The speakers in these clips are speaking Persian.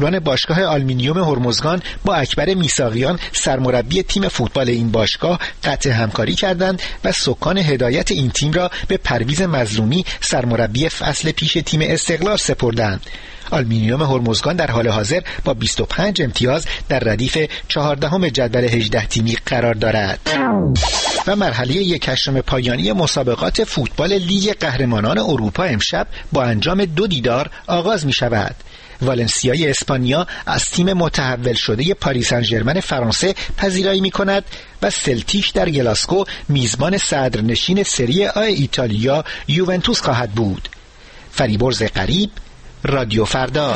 مسئولان باشگاه آلومینیوم هرمزگان با اکبر میثاقیان سرمربی تیم فوتبال این باشگاه قطع همکاری کردند و سکان هدایت این تیم را به پرویز مظلومی سرمربی فصل پیش تیم استقلال سپردند. آلومینیوم هرمزگان در حال حاضر با 25 امتیاز در ردیف 14 جدول 18 تیمی قرار دارد. و مرحله 1/8 پایانی مسابقات فوتبال لیگ قهرمانان اروپا امشب با انجام 2 دیدار آغاز می شود. والنسیای اسپانیا از تیم متحول شده پاریس سن ژرمن فرانسه پذیرایی می کند و سلتیک در گلاسکو میزبان صدرنشین سری آ ایتالیا یوونتوس خواهد بود. فریبرز قریب، رادیو فردا.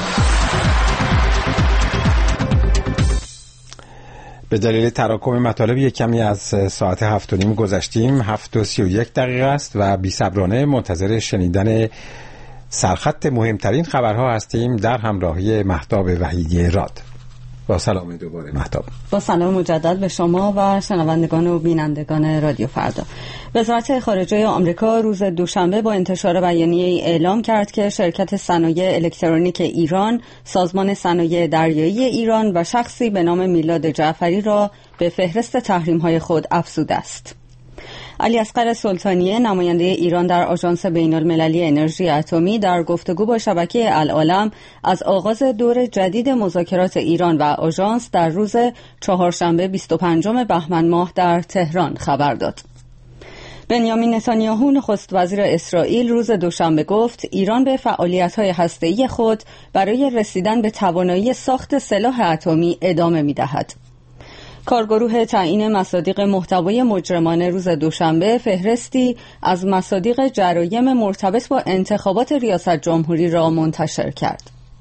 به دلیل تراکم مطالب یک کمی از ساعت 7:30 گذشتیم. 7:31 است و بی‌صبرانه منتظر شنیدن سرخط مهمترین خبرها هستیم در همراهی مهتاب وحیدی راد. با سلام دوباره مهتاب. با سلام مجدد به شما و شنوندگان و بینندگان رادیو فردا. وزارت خارجه آمریکا روز دوشنبه با انتشار بیانیه‌ای اعلام کرد که شرکت صنایع الکترونیک ایران، سازمان صنایع دریایی ایران و شخصی به نام میلاد جعفری را به فهرست تحریم‌های خود افزوده است. علی اصغر سلطانیه، نماینده ایران در آژانس بین‌المللی انرژی اتمی، در گفتگو با شبکه العالم از آغاز دور جدید مذاکرات ایران و آژانس در روز چهارشنبه 25 بهمن ماه در تهران خبر داد. بنیامین نتانیاهو نخست وزیر اسرائیل روز دوشنبه گفت ایران به فعالیت‌های هسته‌ای خود برای رسیدن به توانایی ساخت سلاح اتمی ادامه می‌دهد. کارگروه تعیین مصادیق محتوای مجرمانه روز دوشنبه فهرستی از مصادیق جرایم مرتبط با انتخابات ریاست جمهوری را منتشر کرد.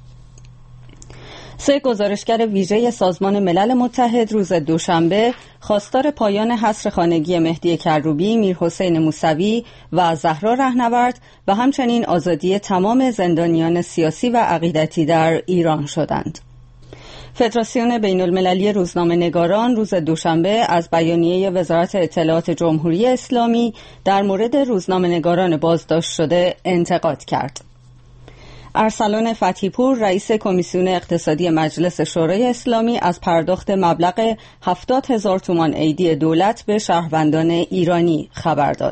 3 گزارشگر ویژه سازمان ملل متحد روز دوشنبه خواستار پایان حصر خانگی مهدی کروبی، میرحسین موسوی و زهرا رهنورد و همچنین آزادی تمام زندانیان سیاسی و عقیدتی در ایران شدند. فدراسیون بین‌المللی روزنامه‌نگاران روز دوشنبه از بیانیه وزارت اطلاعات جمهوری اسلامی در مورد روزنامه‌نگاران بازداشت شده انتقاد کرد. ارسلان فتحی پور، رئیس کمیسیون اقتصادی مجلس شورای اسلامی، از پرداخت مبلغ 70,000 تومان عیدی دولت به شهروندان ایرانی خبر داد.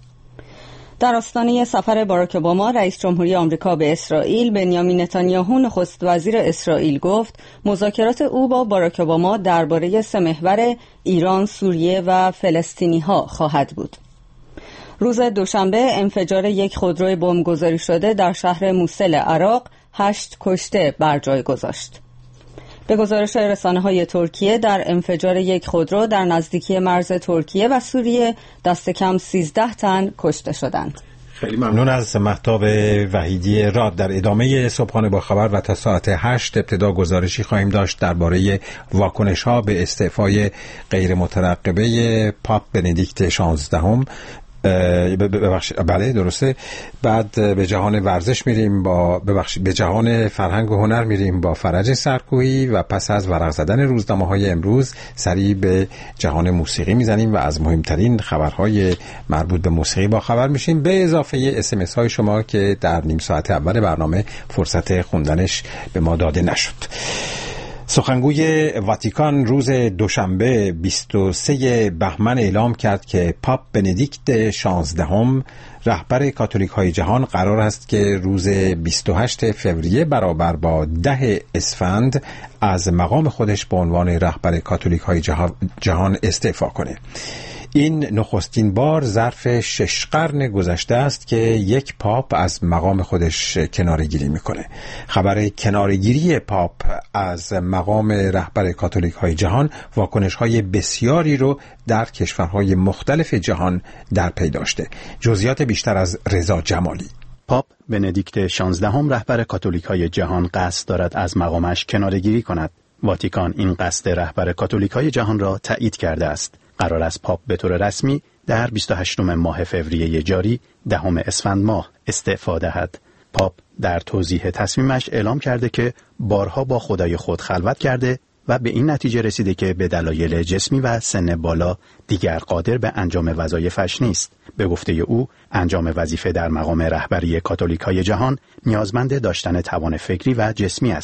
در آستانه سفر باراک اوباما رئیس جمهوری آمریکا به اسرائیل، بنیامین نتانیاهو نخست وزیر اسرائیل گفت مذاکرات او با باراک اوباما درباره 3 محور ایران، سوریه و فلسطینی‌ها خواهد بود. روز دوشنبه انفجار یک خودروی بمبگذاری شده در شهر موصل عراق 8 کشته بر جای گذاشت. به گزارش رسانه‌های ترکیه، در انفجار یک خودرو در نزدیکی مرز ترکیه و سوریه دست کم 13 تن کشته شدند. خیلی ممنون از مهتاب وحیدی راد. در ادامه صبحانه با خبر و تا ساعت 8 ابتدا گزارشی خواهیم داشت درباره واکنش‌ها به استعفای غیر مترقبه پاپ بندیکت 16. بله درسته. بعد به جهان ورزش میریم به جهان فرهنگ و هنر میریم با فرج سرکویی و پس از ورق زدن روزنامه‌های امروز سری به جهان موسیقی میزنیم و از مهمترین خبرهای مربوط به موسیقی با خبر میشیم، به اضافه SMS های شما که در نیم ساعت اول برنامه فرصت خوندنش به ما داده نشد. سخنگوی واتیکان روز دوشنبه 23 بهمن اعلام کرد که پاپ بندیکت 16 رهبر کاتولیک های جهان قرار است که روز 28 فوریه برابر با 10 اسفند از مقام خودش به عنوان رهبر کاتولیک های جهان استعفا کنه. این نخستین بار ظرف 6 قرن گذشته است که یک پاپ از مقام خودش کناره‌گیری میکنه. خبر کناره‌گیری پاپ از مقام رهبر کاتولیک های جهان واکنش های بسیاری رو در کشورهای مختلف جهان در پی داشته. جزئیات بیشتر از رضا جمالی. پاپ بندیکت 16 رهبر کاتولیک های جهان قصد دارد از مقامش کناره‌گیری کند. واتیکان این قصد رهبر کاتولیک های جهان را تایید کرده است. قرار است پاپ به طور رسمی در 28 ماه فوریه جاری 10 اسفند ماه استعفا دهد. پاپ در توضیح تصمیمش اعلام کرده که بارها با خدای خود خلوت کرده و به این نتیجه رسیده که به دلایل جسمی و سن بالا دیگر قادر به انجام وظایفش نیست. به گفته او انجام وظیفه در مقام رهبری کاتولیک‌های جهان نیازمند داشتن توان فکری و جسمی است.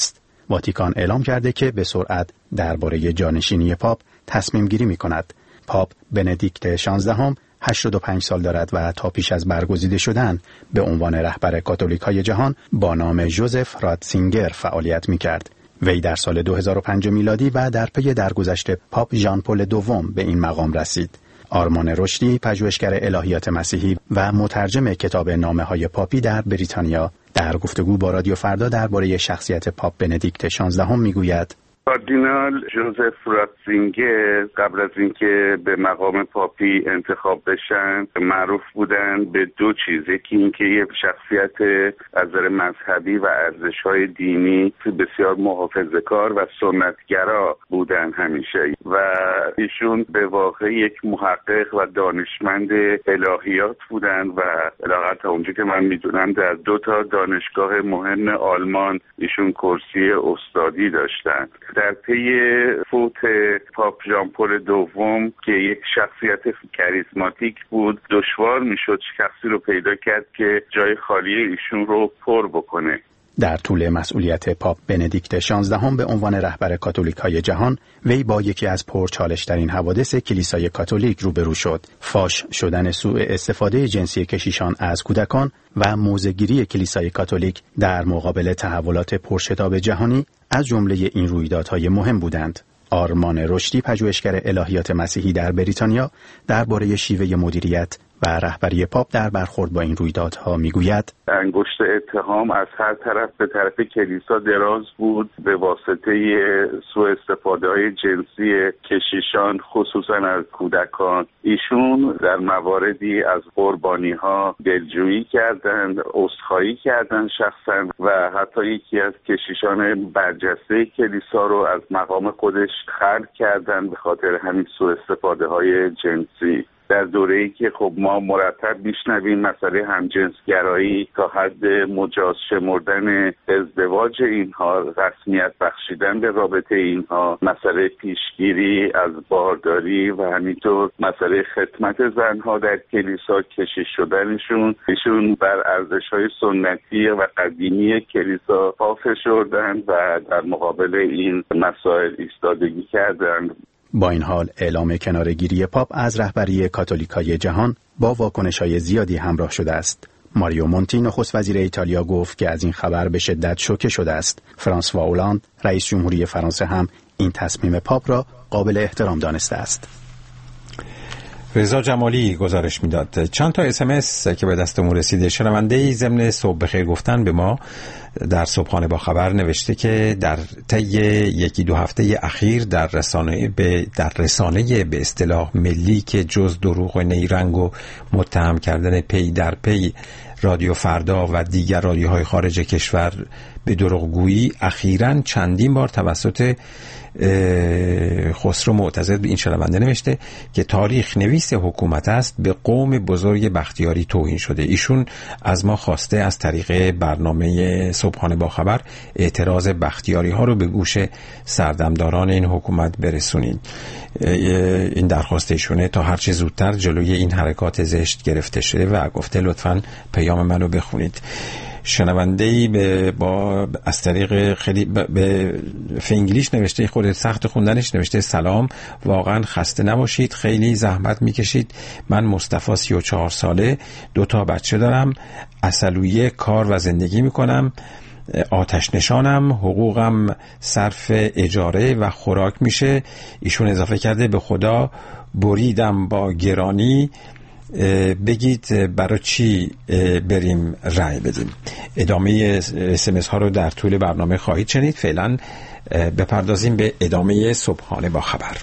واتیکان اعلام کرده که به سرعت درباره جانشینی پاپ تصمیم گیری می کند. پاپ بندیکت 16 85 سال دارد و تا پیش از برگزیده شدن به عنوان رهبر کاتولیک‌های جهان با نام ژوزف راتزینگر فعالیت می کرد. وی در سال 2005 میلادی و در پی درگذشت پاپ ژان پل دوم به این مقام رسید. آرمان رشدی، پژوهشگر الهیات مسیحی و مترجم کتاب نامه‌های پاپی در بریتانیا، در گفتگو با رادیو فردا درباره شخصیت پاپ بندیکت 16 میگوید: کاردینال ژوزف راتزینگر قبل از اینکه به مقام پاپی انتخاب بشن معروف بودن به دو چیز. یکی اینکه یه شخصیت از نظر مذهبی و ارزش‌های دینی بسیار محافظه‌کار و سنتگرا بودن همیشه و ایشون به واقع یک محقق و دانشمند الهیات بودن و علاوه تا اونجا که من میدونم در 2 دانشگاه مهم آلمان ایشون کرسی استادی داشتن. در پی فوت پاپ ژان پل دوم که یک شخصیت کاریزماتیک بود، دشوار میشد شخصی رو پیدا کرد که جای خالی ایشون رو پر بکنه. در طول مسئولیت پاپ بندیکت 16 به عنوان رهبر کاتولیک‌های جهان، وی با یکی از پرچالش‌ترین حوادث کلیسای کاتولیک روبرو شد: فاش شدن سوء استفاده جنسی کشیشان از کودکان و موضع‌گیری کلیسای کاتولیک در مقابل تحولات پرشتاب جهانی از جمله این رویدادهای مهم بودند. آرمان رشدی، پژوهشگر الهیات مسیحی در بریتانیا، درباره شیوه مدیریت و رهبری پاپ در برخورد با این رویدادها میگوید: انگشت اتهام از هر طرف به طرف کلیسا دراز بود به واسطه سوء استفاده‌های جنسی کشیشان، خصوصا از کودکان. ایشون در مواردی از قربانی‌ها دلجویی کردند، عذرخواهی کردند شخصا و حتی یکی از کشیشان برجسته کلیسا رو از مقام خودش خلع کردند به خاطر همین سوء استفاده‌های جنسی. در دوره‌ای که خب ما مرتب میشنویم مسئله همجنسگرایی تا حد مجاز شمردن ازدواج اینها، رسمیت بخشیدن به رابطه اینها، مسئله پیشگیری از بارداری و همینطور مسئله خدمت زنها در کلیسا، کشیش شدنشون، ایشون بر ارزش‌های سنتی و قدیمی کلیسا پا فشردند و در مقابل این مسائل ایستادگی کردند. با این حال اعلام کناره‌گیری پاپ از رهبری کاتولیکای جهان با واکنش‌های زیادی همراه شده است. ماریو مونتی، نخست وزیر ایتالیا، گفت که از این خبر به شدت شوکه شده است. فرانسوا اولاند، رئیس جمهوری فرانسه، هم این تصمیم پاپ را قابل احترام دانسته است. رضا جمالی گزارش میداد. چند تا SMS که به دستمون رسیده، شنونده‌ای ضمن صبح بخیر گفتن به ما در صبحانه با خبر نوشته که در طی 1-2 هفته اخیر در رسانه به اصطلاح ملی که جز دروغ و نیرنگ و متهم کردن پی در پی رادیو فردا و دیگر رادیوهای خارج کشور به دروغگویی اخیراً چندین بار توسط خسرو معتزد، این شنونده نوشته که تاریخ نویس حکومت است، به قوم بزرگ بختیاری توهین شده. ایشون از ما خواسته از طریق برنامه صبحانه با خبر اعتراض بختیاری ها رو به گوش سردمداران این حکومت برسونید. این درخواست ایشونه تا هر چه زودتر جلوی این حرکات زشت گرفته شده و گفته لطفاً پیام منو بخونید. شنونده‌ای با از طریق خیلی به انگلیش نوشته، خود سخت خوندنش، نوشته سلام، واقعا خسته نباشید، خیلی زحمت میکشید. من مصطفی 34 ساله، 2 بچه دارم، عسلویه کار و زندگی میکنم، آتش نشانم، حقوقم صرف اجاره و خوراک میشه. ایشون اضافه کرده به خدا بریدم با گرانی، بگید برای چی بریم رأی بدیم. ادامه SMS ها رو در طول برنامه خواهید شنید. فعلا بپردازیم به ادامه صبحانه با خبر.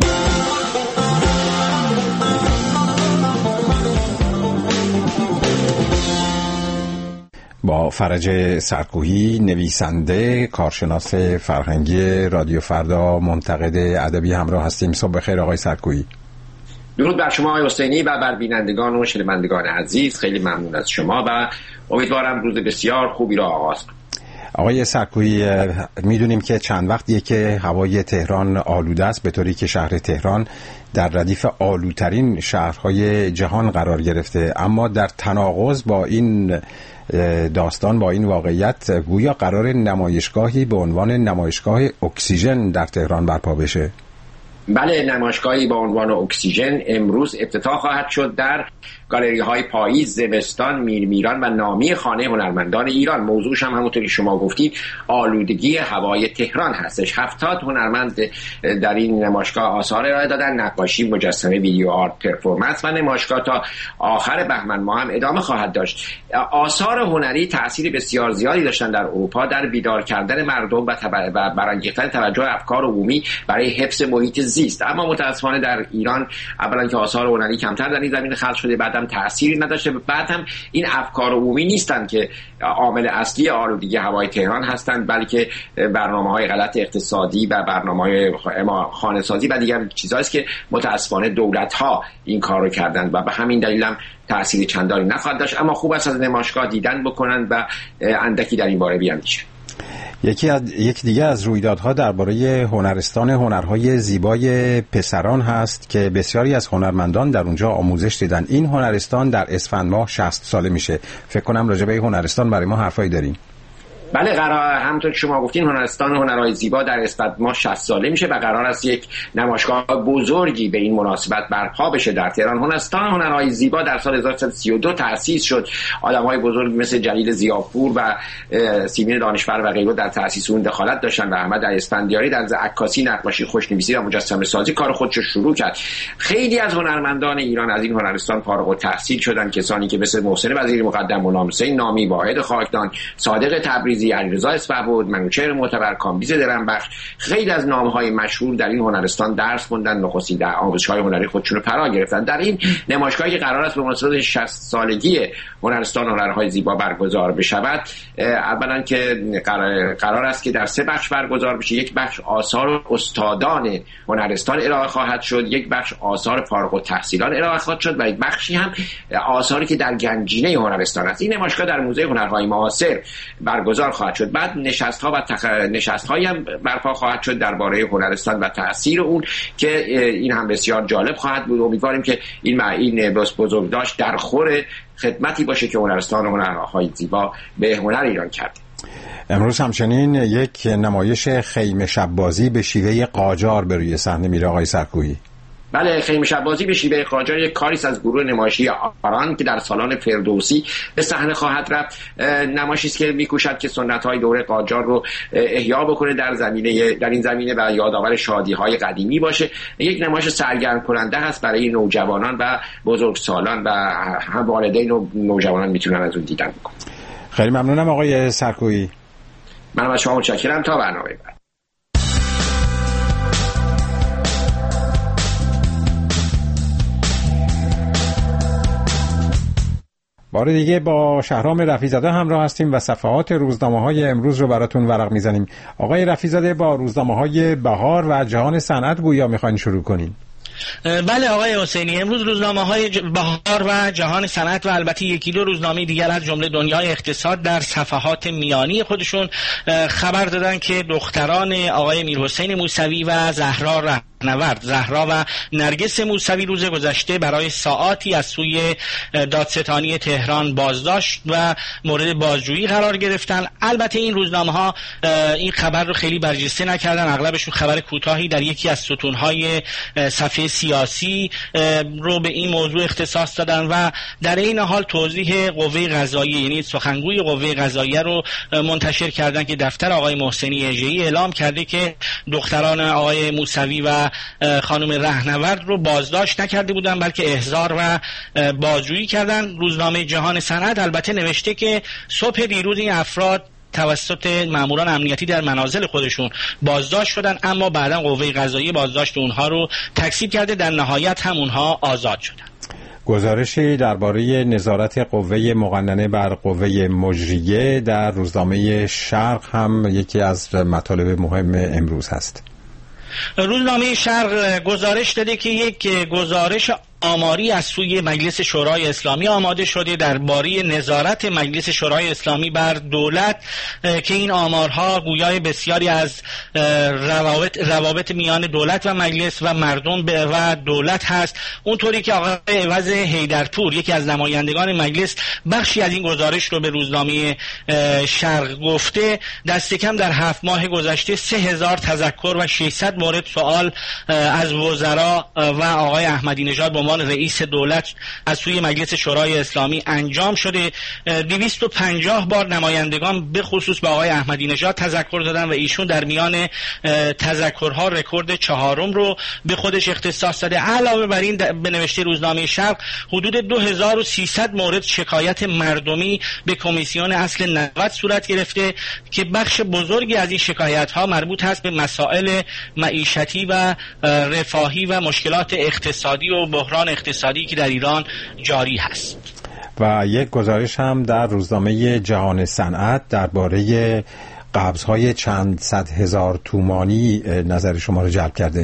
با فرج سرکوهی، نویسنده، کارشناس فرهنگی رادیو فردا، منتقد ادبی همراه هستیم. صبح بخیر آقای سرکوهی. درود بر شما آقای حسینی و بر بینندگان و شنوندگان عزیز. خیلی ممنون از شما و امیدوارم روز بسیار خوبی را آغاز کنید. آقای سرکویی، میدونیم که چند وقتیه که هوای تهران آلوده است، به طوری که شهر تهران در ردیف آلودترین شهرهای جهان قرار گرفته، اما در تناقض با این داستان، با این واقعیت، گویا قرار نمایشگاهی به عنوان نمایشگاه اکسیژن در تهران برپا بشه. بله، نمایشگاهی با عنوان اکسیژن امروز افتتاح خواهد شد در گالری های پاییز، زمستان، میرمیران و نامی خانه هنرمندان ایران. موضوعش هم همونطوری شما گفتید آلودگی هوای تهران هستش. 70 هنرمند در این نمایشگاه آثار ارائه دادن، نقاشی، مجسمه، ویدیو آرت، پرفورمنس، و نمایشگاه تا آخر بهمن ماه هم ادامه خواهد داشت. آثار هنری تأثیری بسیار زیادی داشتن در اروپا در بیدار کردن مردم و برانگیختن توجه افکار عمومی برای حفظ محیط زیست، اما متاسفانه در ایران اولا که آثار هنری کمتر در این زمینه خلق شده، بعدم تأثیری نداشته، بعد هم این افکار عمومی نیستن که عامل اصلی آلودگی هوای تهران هستند، بلکه برنامه‌های غلط اقتصادی و برنامه‌های خانه‌سازی و دیگر چیزایی است که متاسفانه دولت‌ها این کارو کردند و به همین دلیل هم تأثیری چندانی نخواهد داشت. اما خوب است از نمایشگاه دیدن بکنند و اندکی در این باره بیاندیشند. یک دیگه از رویدادها درباره هنرستان هنرهای زیبای پسران هست که بسیاری از هنرمندان در اونجا آموزش دیدن. این هنرستان در اسفند ماه 60 ساله میشه. فکر کنم راجع به هنرستان برای ما حرفایی دارین. بله، قرار همونطور که شما گفتین هنرستان هنرهای زیبا در اسفند ماه 60 ساله میشه و قرار است یک نمایشگاه بزرگی به این مناسبت برپا بشه در تهران. هنرستان هنرهای زیبا در سال 1932 تأسیس شد. آدم‌های بزرگ مثل جلیل ضیاپور و سیمین دانشور و غیره در تأسیس اون دخالت داشتن و احمد اسفندیاری در عکاسی، نقاشی، خوشنویسی و مجسمه سازی کار خودش رو شروع کرد. خیلی از هنرمندان ایران از این هنرستان فارغ التحصیل شدن، کسانی که مثل محسن وزیری مقدم، غلام حسین نامی، واحد خاکدان، صادق تبریزی، علیرضا اسفهبد، منوچهر معتبر، کامبیز درنبخش، خیلی از نام‌های مشهور در این هنرستان درس خوندن، نخستین در آموزش‌های هنری خودشون رو فرا گرفتن. در این نمایشگاهی که قرار است به مناسبت 60 سالگی هنرستان هنرهای زیبا برگزار بشود، اولا که قرار است که در 3 بخش برگزار بشه. یک بخش آثار استادان هنرستان ارائه خواهد شد، یک بخش آثار فارغ التحصیلان ارائه خواهد شد و یک بخشی هم آثاری که در گنجینه هنرستان است. این نمایشگاه در موزه هنرهای معاصر برگزار خواهد شد. بعد نشست‌ها و نشست‌هایی هم برپا خواهد شد درباره هنرستان و تأثیر اون که این هم بسیار جالب خواهد بود. امیدواریم که این بزرگداشت در خور خدمتی باشه که هنرستان هنرهای زیبا به هنر ایران کرده. امروز همچنین یک نمایش خیمه شب‌بازی به شیوه قاجار به روی صحنه میره آقای سرکویی. بله، خیمه شب‌بازی به شیوه قاجار یک کاری از گروه نمایشی آران که در سالن فردوسی به صحنه خواهد رفت. نمایشی است که می‌کوشد که سنت‌های دوره قاجار رو احیا بکنه در این زمینه و یادآور شادی‌های قدیمی باشه. یک نمایش سرگرم کننده هست برای نوجوانان و بزرگسالان و هم والدین و نوجوانان میتونن از اون دیدن بکنن. خیلی ممنونم آقای سرکویی. منم از شما متشکرم. تا برنامه بعد. بار دیگه با شهرام رفیع‌زاده همراه هستیم و صفحات روزنامه‌های امروز رو براتون ورق میزنیم. آقای رفیع‌زاده، با روزنامه‌های بهار و جهان صنعت گویا میخواین شروع کنین. بله آقای حسینی، امروز روزنامه‌های بهار و جهان صنعت و البته یکی دو روزنامه دیگر از جمله دنیای اقتصاد در صفحات میانی خودشون خبر دادن که دختران آقای میرحسین موسوی و زهرا و نرگس موسوی روز گذشته برای ساعاتی از سوی دادستانی تهران بازداشت و مورد بازجویی قرار گرفتن. البته این روزنامه‌ها این خبر رو خیلی برجسته نکردن، اغلبشون خبر کوتاهی در یکی از ستون‌های صفحه سیاسی رو به این موضوع اختصاص دادن و در این حال توضیح قوه قضاییه، یعنی سخنگوی قوه قضاییه رو منتشر کردن که دفتر آقای محسنی اژه‌ای اعلام کرده که دختران آقای موسوی و خانم رهنورد رو بازداشت نکرده بودن بلکه احضار و بازجویی کردن. روزنامه جهان صنعت البته نوشته که صبح دیروز این افراد توسط ماموران امنیتی در منازل خودشون بازداشت شدن، اما بعدا قوه قضاییه بازداشت اونها رو تکذیب کرده، در نهایت هم اونها آزاد شدن. گزارشی درباره نظارت قوه مقننه بر قوه مجریه در روزنامه شرق هم یکی از مطالب مهم امروز هست. روزنامه شرق گزارش داده که یک گزارش آماری از سوی مجلس شورای اسلامی آماده شده درباره نظارت مجلس شورای اسلامی بر دولت که این آمارها گویای بسیاری از روابط میان دولت و مجلس و مردم و دولت هست. اونطوری که آقای عوض حیدرپور یکی از نمایندگان مجلس بخشی از این گزارش رو به روزنامه شرق گفته، دست کم در 7 ماه گذشته 3000 تذکر و 600 مورد سوال از وزرا و آقای احمدی نژاد به عنوان رئیس دولت از سوی مجلس شورای اسلامی انجام شده. 250 بار نمایندگان به خصوص به آقای احمدی نژاد تذکر دادن و ایشون در میان تذکرها رکورد 4 رو به خودش اختصاص داده. علاوه بر این به نوشته روزنامه شرق حدود 2300 مورد شکایت مردمی به کمیسیون اصل 90 صورت گرفته که بخش بزرگی از این شکایت ها مربوط هست به مسائل معیشتی و رفاهی و مشکلات اقتصادی و بحران اقتصادی که در ایران جاری هست. و یک گزارش هم در روزنامه جهان صنعت درباره قبض‌های چند صد هزار تومانی نظر شما رو جلب کرده.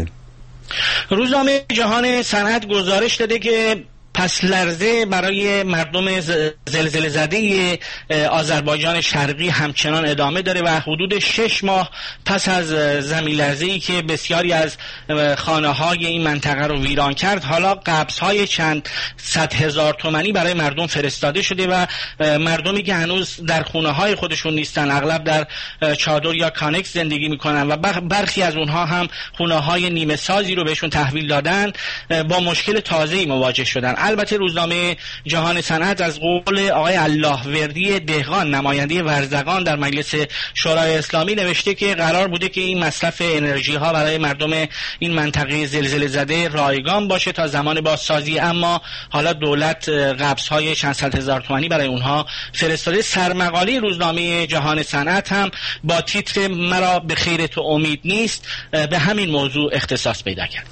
روزنامه جهان صنعت گزارش داده که پس لرزه برای مردم زلزله زده آذربایجان شرقی همچنان ادامه داره و حدود 6 ماه پس از زمین لرزه‌ای که بسیاری از خانه‌های این منطقه رو ویران کرد، حالا قبض‌های چند صد هزار تومانی برای مردم فرستاده شده و مردمی که هنوز در خونه‌های خودشون نیستن، اغلب در چادر یا کانکس زندگی می‌کنن و برخی از اونها هم خونه‌های نیمه سازی رو بهشون تحویل دادن، با مشکل تازه‌ای مواجه شدن. البته روزنامه جهان صنعت از قول آقای الله وردی دهقان نماینده ورزگان در مجلس شورای اسلامی نوشته که قرار بوده که این مصرف انرژی ها برای مردم این منطقه زلزله زده رایگان باشه تا زمان بازسازی، اما حالا دولت قبض های چند صد هزار تومانی برای اونها فرستاده. سرمقاله روزنامه جهان صنعت هم با تیتر مرا به خیر تو امید نیست به همین موضوع اختصاص پیدا کرد.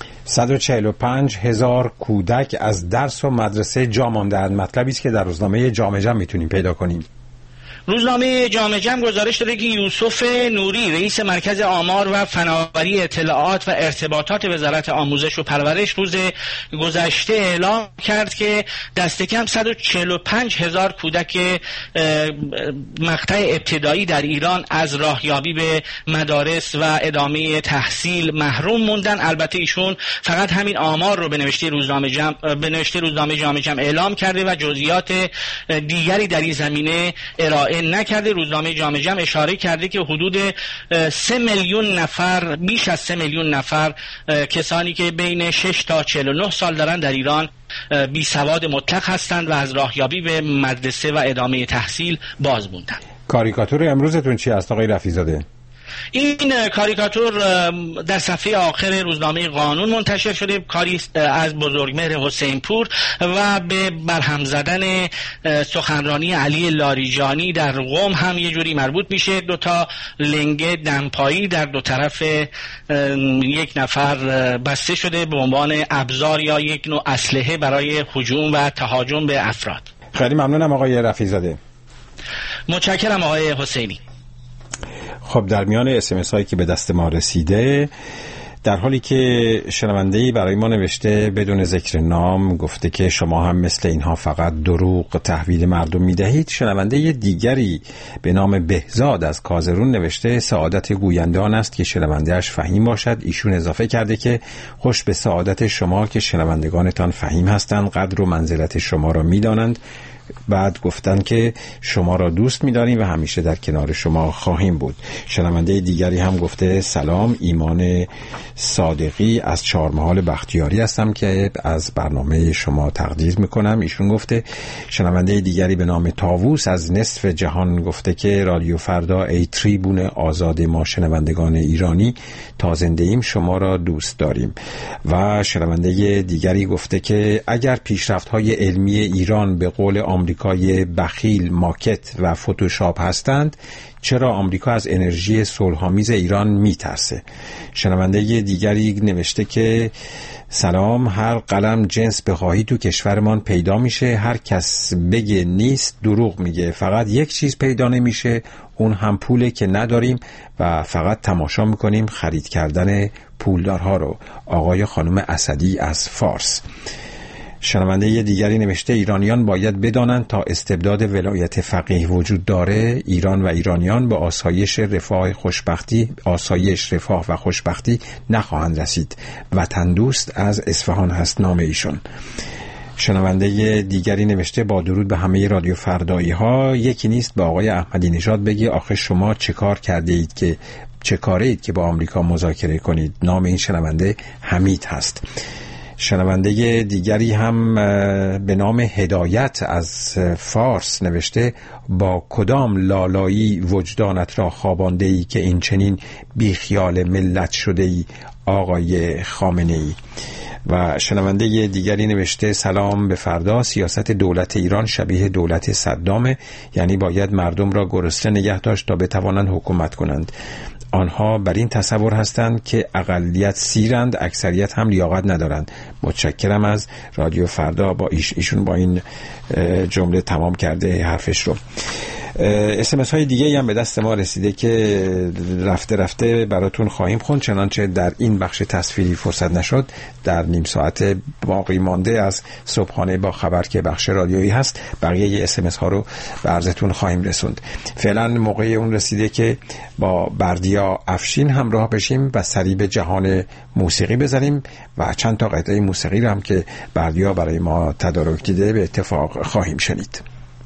145,000 کودک از درس و مدرسه جا مانده‌اند. مطلبی است که در روزنامه جامعه جمع میتونیم پیدا کنیم. روزنامه جامعه جمع گزارش داده که یوسف نوری رئیس مرکز آمار و فناوری اطلاعات و ارتباطات وزارت آموزش و پرورش روز گذشته اعلام کرد که دست کم 145,000 کودک مقطع ابتدایی در ایران از راهیابی به مدارس و ادامه تحصیل محروم موندن. البته ایشون فقط همین آمار رو به نوشته روزنامه جامعه جمع اعلام کرده و جزئیات دیگری در این زمینه ارائه نکرده. روزنامه جامعه جمع اشاره کرده که حدود 3 میلیون نفر، بیش از 3 میلیون نفر کسانی که بین 6 تا 49 سال دارن در ایران بی سواد مطلق هستند و از راهیابی به مدرسه و ادامه تحصیل باز موندن. کاریکاتور امروزتون چی است آقای رفیع‌زاده؟ این کاریکاتور در صفحه آخر روزنامه قانون منتشر شده، کاری از بزرگمهر حسین پور و به برهم زدن سخنرانی علی لاریجانی در قم هم یه جوری مربوط میشه. 2 تا لنگه دمپایی در 2 طرف یک نفر بسته شده به عنوان ابزار یا یک نوع اسلحه برای هجوم و تهاجم به افراد. خیلی ممنونم آقای رفیع‌زاده. متشکرم آقای حسینی. خب در میان اسمس هایی که به دست ما رسیده، در حالی که شنونده‌ای برای ما نوشته بدون ذکر نام گفته که شما هم مثل اینها فقط دروغ تحویل مردم میدهید، شنونده دیگری به نام بهزاد از کازرون نوشته سعادت گوینده آن است که شنونده‌اش فهیم باشد. ایشون اضافه کرده که خوش به سعادت شما که شنوندگانتان فهیم هستند، قدر و منزلت شما را میدانند. بعد گفتن که شما را دوست می‌داریم و همیشه در کنار شما خواهیم بود. شنونده دیگری هم گفته سلام، ایمان صادقی از چهارمحال بختیاری هستم که از برنامه شما تقدیر میکنم. ایشون گفته شنونده دیگری به نام طاووس از نصف جهان گفته که رادیو فردا ای تریبون آزاد ما شنوندگان ایرانی، تا زنده ایم شما را دوست داریم. و شنونده دیگری گفته که اگر پیشرفت‌های علمی ایران به قول آمریکای بخیل، ماکت و فتوشاپ هستند، چرا آمریکا از انرژی صلح‌آمیز ایران میترسه؟ شنونده دیگری نوشته که سلام، هر قلم جنس بخواهی تو کشورمان پیدا میشه، هر کس بگه نیست دروغ میگه، فقط یک چیز پیدا نمیشه، اون هم پوله که نداریم و فقط تماشا میکنیم خرید کردن پولدارها رو. آقای خانم اسدی از فارس. شنونده دیگری نوشته ایرانیان باید بدانند تا استبداد ولایت فقیه وجود داره، ایران و ایرانیان به آسایش رفاه و خوشبختی نخواهند رسید. وطن دوست از اصفهان هست نام ایشون. شنونده دیگری نوشته با درود به همه رادیو فردایی ها، یکی نیست به آقای احمدی نژاد بگی آخه شما چه کاره اید که با آمریکا مذاکره کنید. نام این شنونده حمید هست. شنونده دیگری هم به نام هدایت از فارس نوشته با کدام لالایی وجدانت را خوابانده ای که این چنین بیخیال ملت شده ای آقای خامنه ای. و شنونده دیگری نوشته سلام به فردا، سیاست دولت ایران شبیه دولت صدامه، یعنی باید مردم را گرسنه نگه داشت تا بتوانند حکومت کنند. آنها بر این تصور هستند که اقلیت سیرند، اکثریت هم لیاقت ندارند. متشکرم از رادیو فردا. با ایشون با این جمله تمام کرده حرفش رو. SMS های دیگه هم به دست ما رسیده که رفته رفته براتون خواهیم خوند، چنانچه در این بخش تصویری فرصت نشد در نیم ساعت باقی مانده از صبحانه با خبر که بخش رادیویی هست بقیه SMS ها رو به عرضتون خواهیم رسوند. فعلا موقع اون رسیده که با بردیا افشین همراه بشیم و سری به جهان موسیقی بزنیم و چند تا قطعه موسیقی رو هم که بردیا برای ما تدارک دیده به اتفاق خواهیم شنید.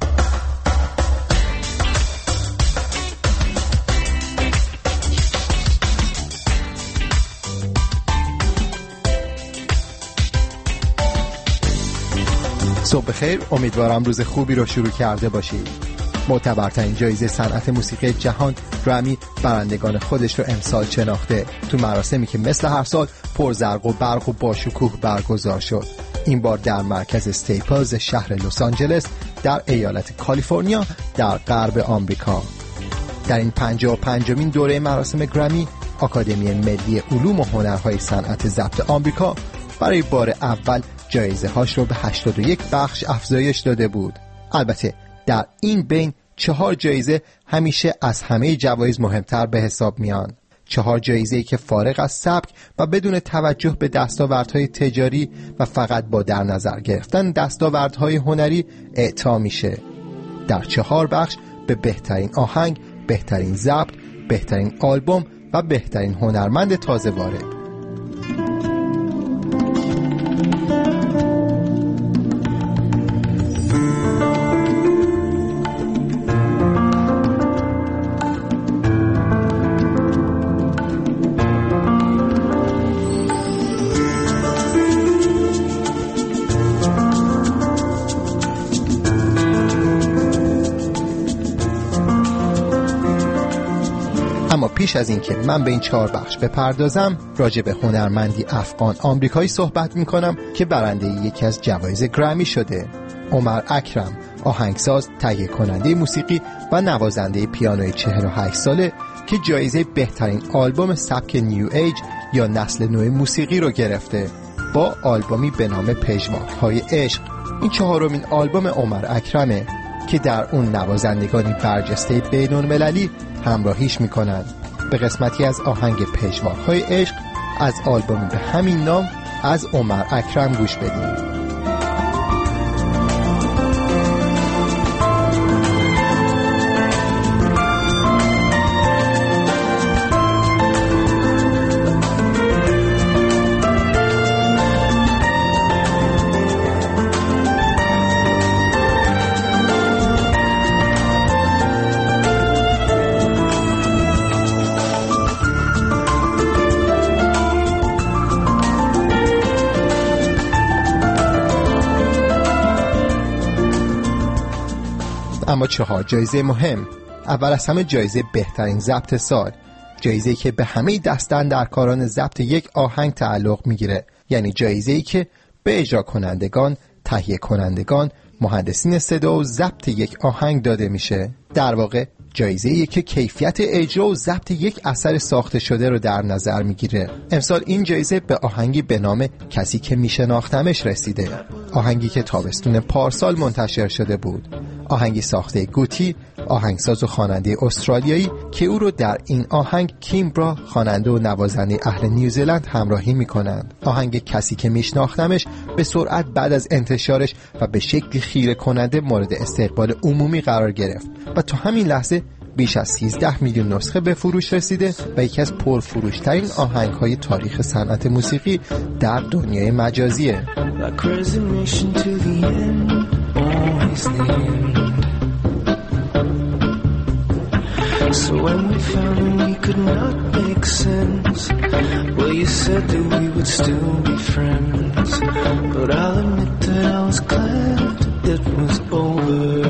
صبح بخیر، امیدوارم روز خوبی رو شروع کرده باشید. معتبرترین جایزه صنعت موسیقی جهان گرمی برندگان خودش رو امسال شناخته تو مراسمی که مثل هر سال پر زرق و برق و با شکوه برگزار شد. این بار در مرکز استیپلز شهر لس آنجلس در ایالت کالیفرنیا در غرب آمریکا. در این 55مین دوره مراسم گرمی، آکادمی ملی علوم و هنرهای صنعت ضبط آمریکا برای بار اول جایزه هاش رو به 81 بخش افزایش داده بود. البته در این بین 4 جایزه همیشه از همه جوایز مهمتر به حساب میان. 4 جایزه‌ای که فارغ از سبک و بدون توجه به دستاوردهای تجاری و فقط با در نظر گرفتن دستاوردهای هنری اعطا میشه. در 4 بخش به بهترین آهنگ، بهترین ضبط، بهترین آلبوم و بهترین هنرمند تازه وارد. اما پیش از این که من به این 4 بخش بپردازم، راجع به هنرمندی افغان آمریکایی صحبت میکنم که برنده یکی از جوایز گرمی شده. عمر اکرم، آهنگساز، تهیه کننده موسیقی و نوازنده پیانوی 48 ساله که جایزه بهترین آلبوم سبک نیو ایج یا نسل نو موسیقی رو گرفته با آلبومی به نام پژواک‌های عشق. این 4مین آلبوم عمر اکرمه که در اون نوازندگانی برجسته بین‌المللی همراهیش میکنند. به قسمتی از آهنگ پژواک‌های عشق از آلبومی به همین نام از عمر اکرم گوش بدیم. اما 4 جایزه مهم. اول از همه جایزه بهترین ضبط سال، جایزه‌ای که به همه دستاندرکاران ضبط یک آهنگ تعلق میگیره، یعنی جایزه‌ای که به اجرا کنندگان، تهیه کنندگان، مهندسین صدا و ضبط یک آهنگ داده میشه. در واقع جایزه‌ای که کیفیت اجرا و ضبط یک اثر ساخته شده رو در نظر میگیره. امسال این جایزه به آهنگی به نام کسی که میشناختمش رسیده، آهنگی که تابستون پارسال منتشر شده بود. آهنگی ساخته گوتی، آهنگساز و خواننده استرالیایی که او رو در این آهنگ کیمبرا، خواننده و نوازنده اهل نیوزلند همراهی میکنند. آهنگ کسی که میشناختمش به سرعت بعد از انتشارش و به شکلی خیره کننده مورد استقبال عمومی قرار گرفت و تا همین لحظه بیش از 13 میلیون نسخه به فروش رسیده و یکی از پرفروشترین آهنگ‌های تاریخ صنعت موسیقی در دنیای مجازیه. So when we found we could not make sense, well, you said that we would still be friends, but I'll admit that I was glad it was over.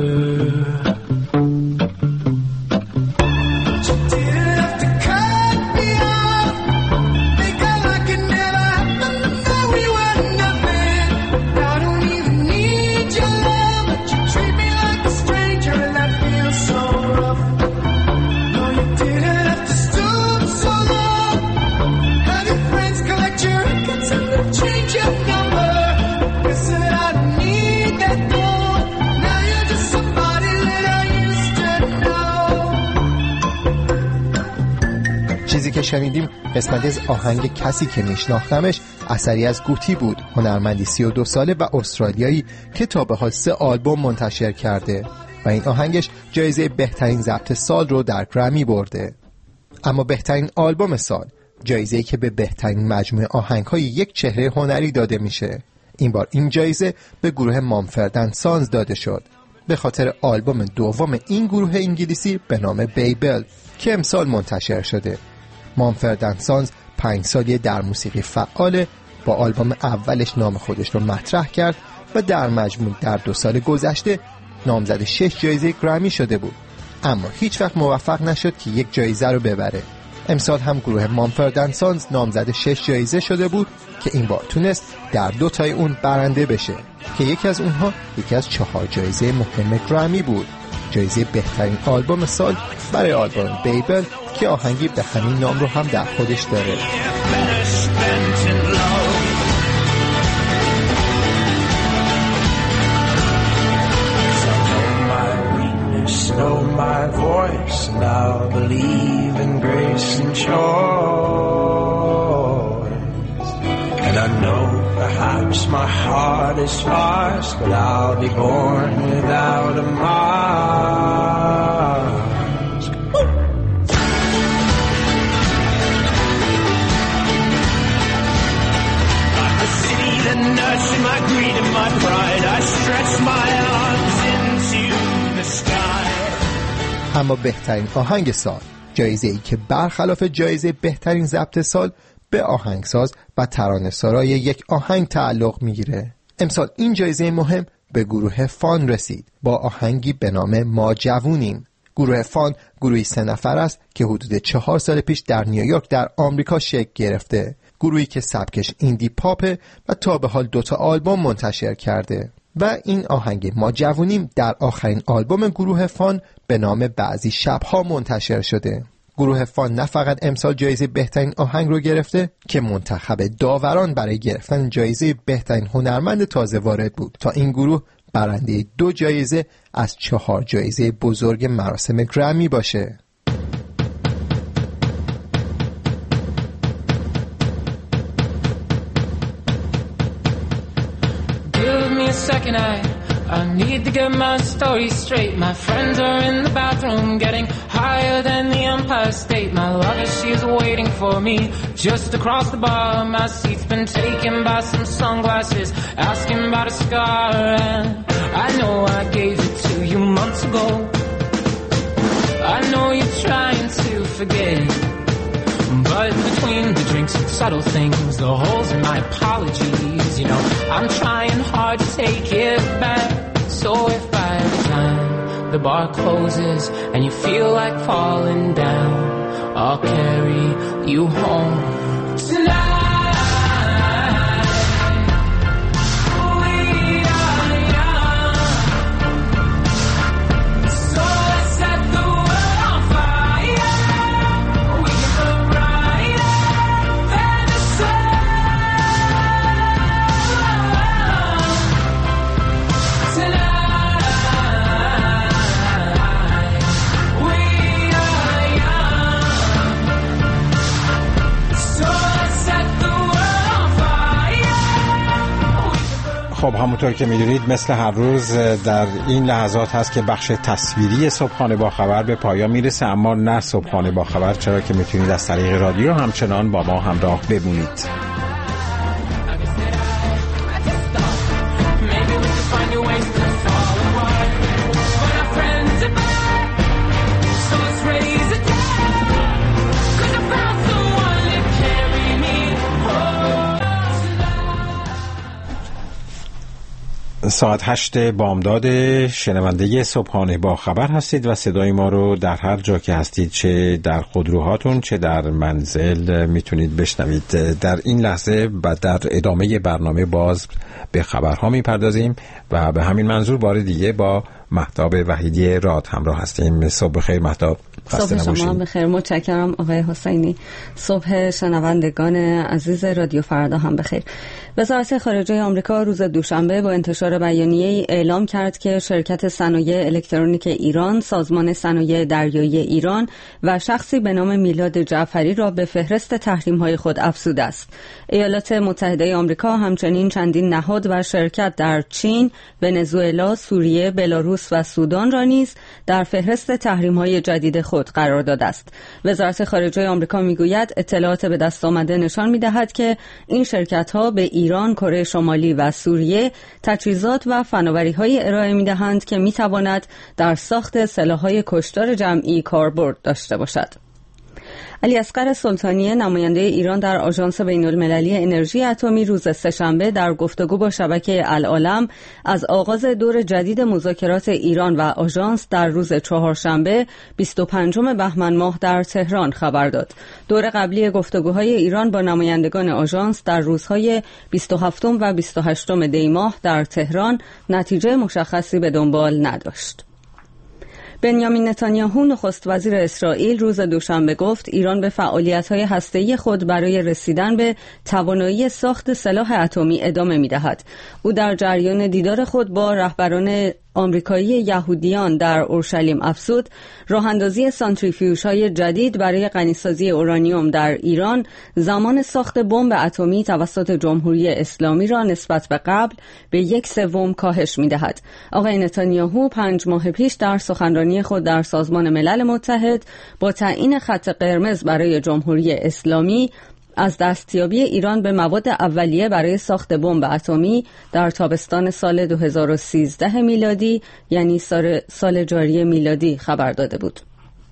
چیزی که شنیدیم قسمت از آهنگ کسی که میشناختمش اثری از گوتی بود، هنرمندی 32 ساله و استرالیایی که تا به حال 3 آلبوم منتشر کرده و این آهنگش جایزه بهترین ضبط سال رو در گرمی برده. اما بهترین آلبوم سال، جایزه‌ای که به بهترین مجموعه آهنگ‌های یک چهره هنری داده میشه، این بار این جایزه به گروه مامفرد & سانز داده شد به خاطر آلبوم دوم این گروه انگلیسی به نام بیبل که امسال منتشر شده. مامفرد & سانز 5 سالی در موسیقی فعاله، با آلبوم اولش نام خودش رو مطرح کرد و در مجموع در 2 سال گذشته نامزد 6 جایزه گرمی شده بود، اما هیچ وقت موفق نشد که یک جایزه رو ببره. امسال هم گروه مامفرد & سانز نامزد 6 جایزه شده بود که این بار تونست در 2 تای اون برنده بشه که یکی از اونها یکی از 4 جایزه مهم گرمی بود، جایزه بهترین آلبوم سال برای آلبوم بیبل که آهنگی به همین نام رو هم در خودش داره. Know my voice and I'll believe in grace and choice, and I know perhaps my heart is sparse, but I'll be born without a mask. Like the city that nurtured my greed and my pride, I stretch my arms into the sky. اما بهترین آهنگ سال، جایزه‌ای که برخلاف جایزه بهترین ضبط سال به آهنگساز و ترانه‌سرای یک آهنگ تعلق میگیره. امسال این جایزه مهم به گروه فان رسید با آهنگی به نام ما جوونیم. گروه فان گروهی 3 نفر است که حدود 4 سال پیش در نیویورک در آمریکا شکل گرفته. گروهی که سبکش ایندی پاپه و تا به حال 2 تا آلبوم منتشر کرده و این آهنگ ما جوونیم در آخرین آلبوم گروه فان به نام بعضی شبها منتشر شده. گروه فان نه فقط امسال جایزه بهترین آهنگ رو گرفته که منتخب داوران برای گرفتن جایزه بهترین هنرمند تازه وارد بود تا این گروه برنده 2 جایزه از 4 جایزه بزرگ مراسم گرمی باشه. Second, I need to get my story straight. My friends are in the bathroom getting higher than the Empire State. My lover, she's waiting for me just across the bar. My seat's been taken by some sunglasses asking about a scar. And I know I gave it to you months ago. I know you're trying to forget, but between the drinks and subtle things, the holes in my apologies, you know, I'm trying hard to take it back. So if by the time the bar closes and you feel like falling down, I'll carry you home tonight. So خب همونطور که میدونید مثل هر روز در این لحظات هست که بخش تصویری صبحانه با خبر به پایان میرسه، اما نه صبحانه با خبر، چرا که میتونید از طریق رادیو همچنان با ما همراه بمونید. ساعت 8 بامداد، شنونده صبحانه با خبر هستید و صدای ما رو در هر جا که هستید، چه در خودروهاتون چه در منزل، میتونید بشنوید. در این لحظه و در ادامه برنامه باز به خبرها میپردازیم و به همین منظور بار دیگه با مهتاب وحیدی راد همراه هستیم. صبح بخیر مهتاب. صبح شما بخیر. متشکرم آقای حسینی. صبح شنوندگان عزیز رادیو فردا هم بخیر. وزارت خارجه آمریکا روز دوشنبه با انتشار بیانیه‌ای اعلام کرد که شرکت صنایع الکترونیک ایران، سازمان صنایع دریایی ایران و شخصی به نام میلاد جعفری را به فهرست تحریم‌های خود افزوده است. ایالات متحده آمریکا همچنین چندین نهاد و شرکت در چین، ونزوئلا، سوریه، بلاروس و سودان را نیز در فهرست تحریم‌های جدید خود قرار داده است. وزارت خارجه آمریکا میگوید اطلاعات به دست آمده نشان می‌دهد که این شرکت‌ها به ایران، کره شمالی و سوریه تجهیزات و فناوری‌های ارائه می‌دهند که می‌تواند در ساخت سلاح‌های کشتار جمعی کاربرد داشته باشد. علی اصغر سلطانی، نماینده ایران در آژانس بین‌المللی انرژی اتمی، روز سه‌شنبه در گفتگو با شبکه العالم از آغاز دور جدید مذاکرات ایران و آژانس در روز چهارشنبه 25 بهمن ماه در تهران خبر داد. دور قبلی گفتگوهای ایران با نمایندگان آژانس در روزهای 27 و 28 دی ماه در تهران نتیجه مشخصی به دنبال نداشت. بنیامین نتانیاهو نخست وزیر اسرائیل روز دوشنبه گفت ایران به فعالیت‌های هسته‌ای خود برای رسیدن به توانایی ساخت سلاح اتمی ادامه می‌دهد. او در جریان دیدار خود با رهبران آمریکایی یهودیان در اورشلیم افزود راه‌اندازی سانتریفیوژهای جدید برای غنیسازی اورانیوم در ایران زمان ساخت بمب اتمی توسط جمهوری اسلامی را نسبت به قبل به 1/3 کاهش می‌دهد. آقای نتانیاهو 5 ماه پیش در سخنرانی خود در سازمان ملل متحد با تعیین خط قرمز برای جمهوری اسلامی از دستیابی ایران به مواد اولیه برای ساخت بمب اتمی در تابستان سال 2013 میلادی، یعنی سال جاری میلادی، خبر داده بود.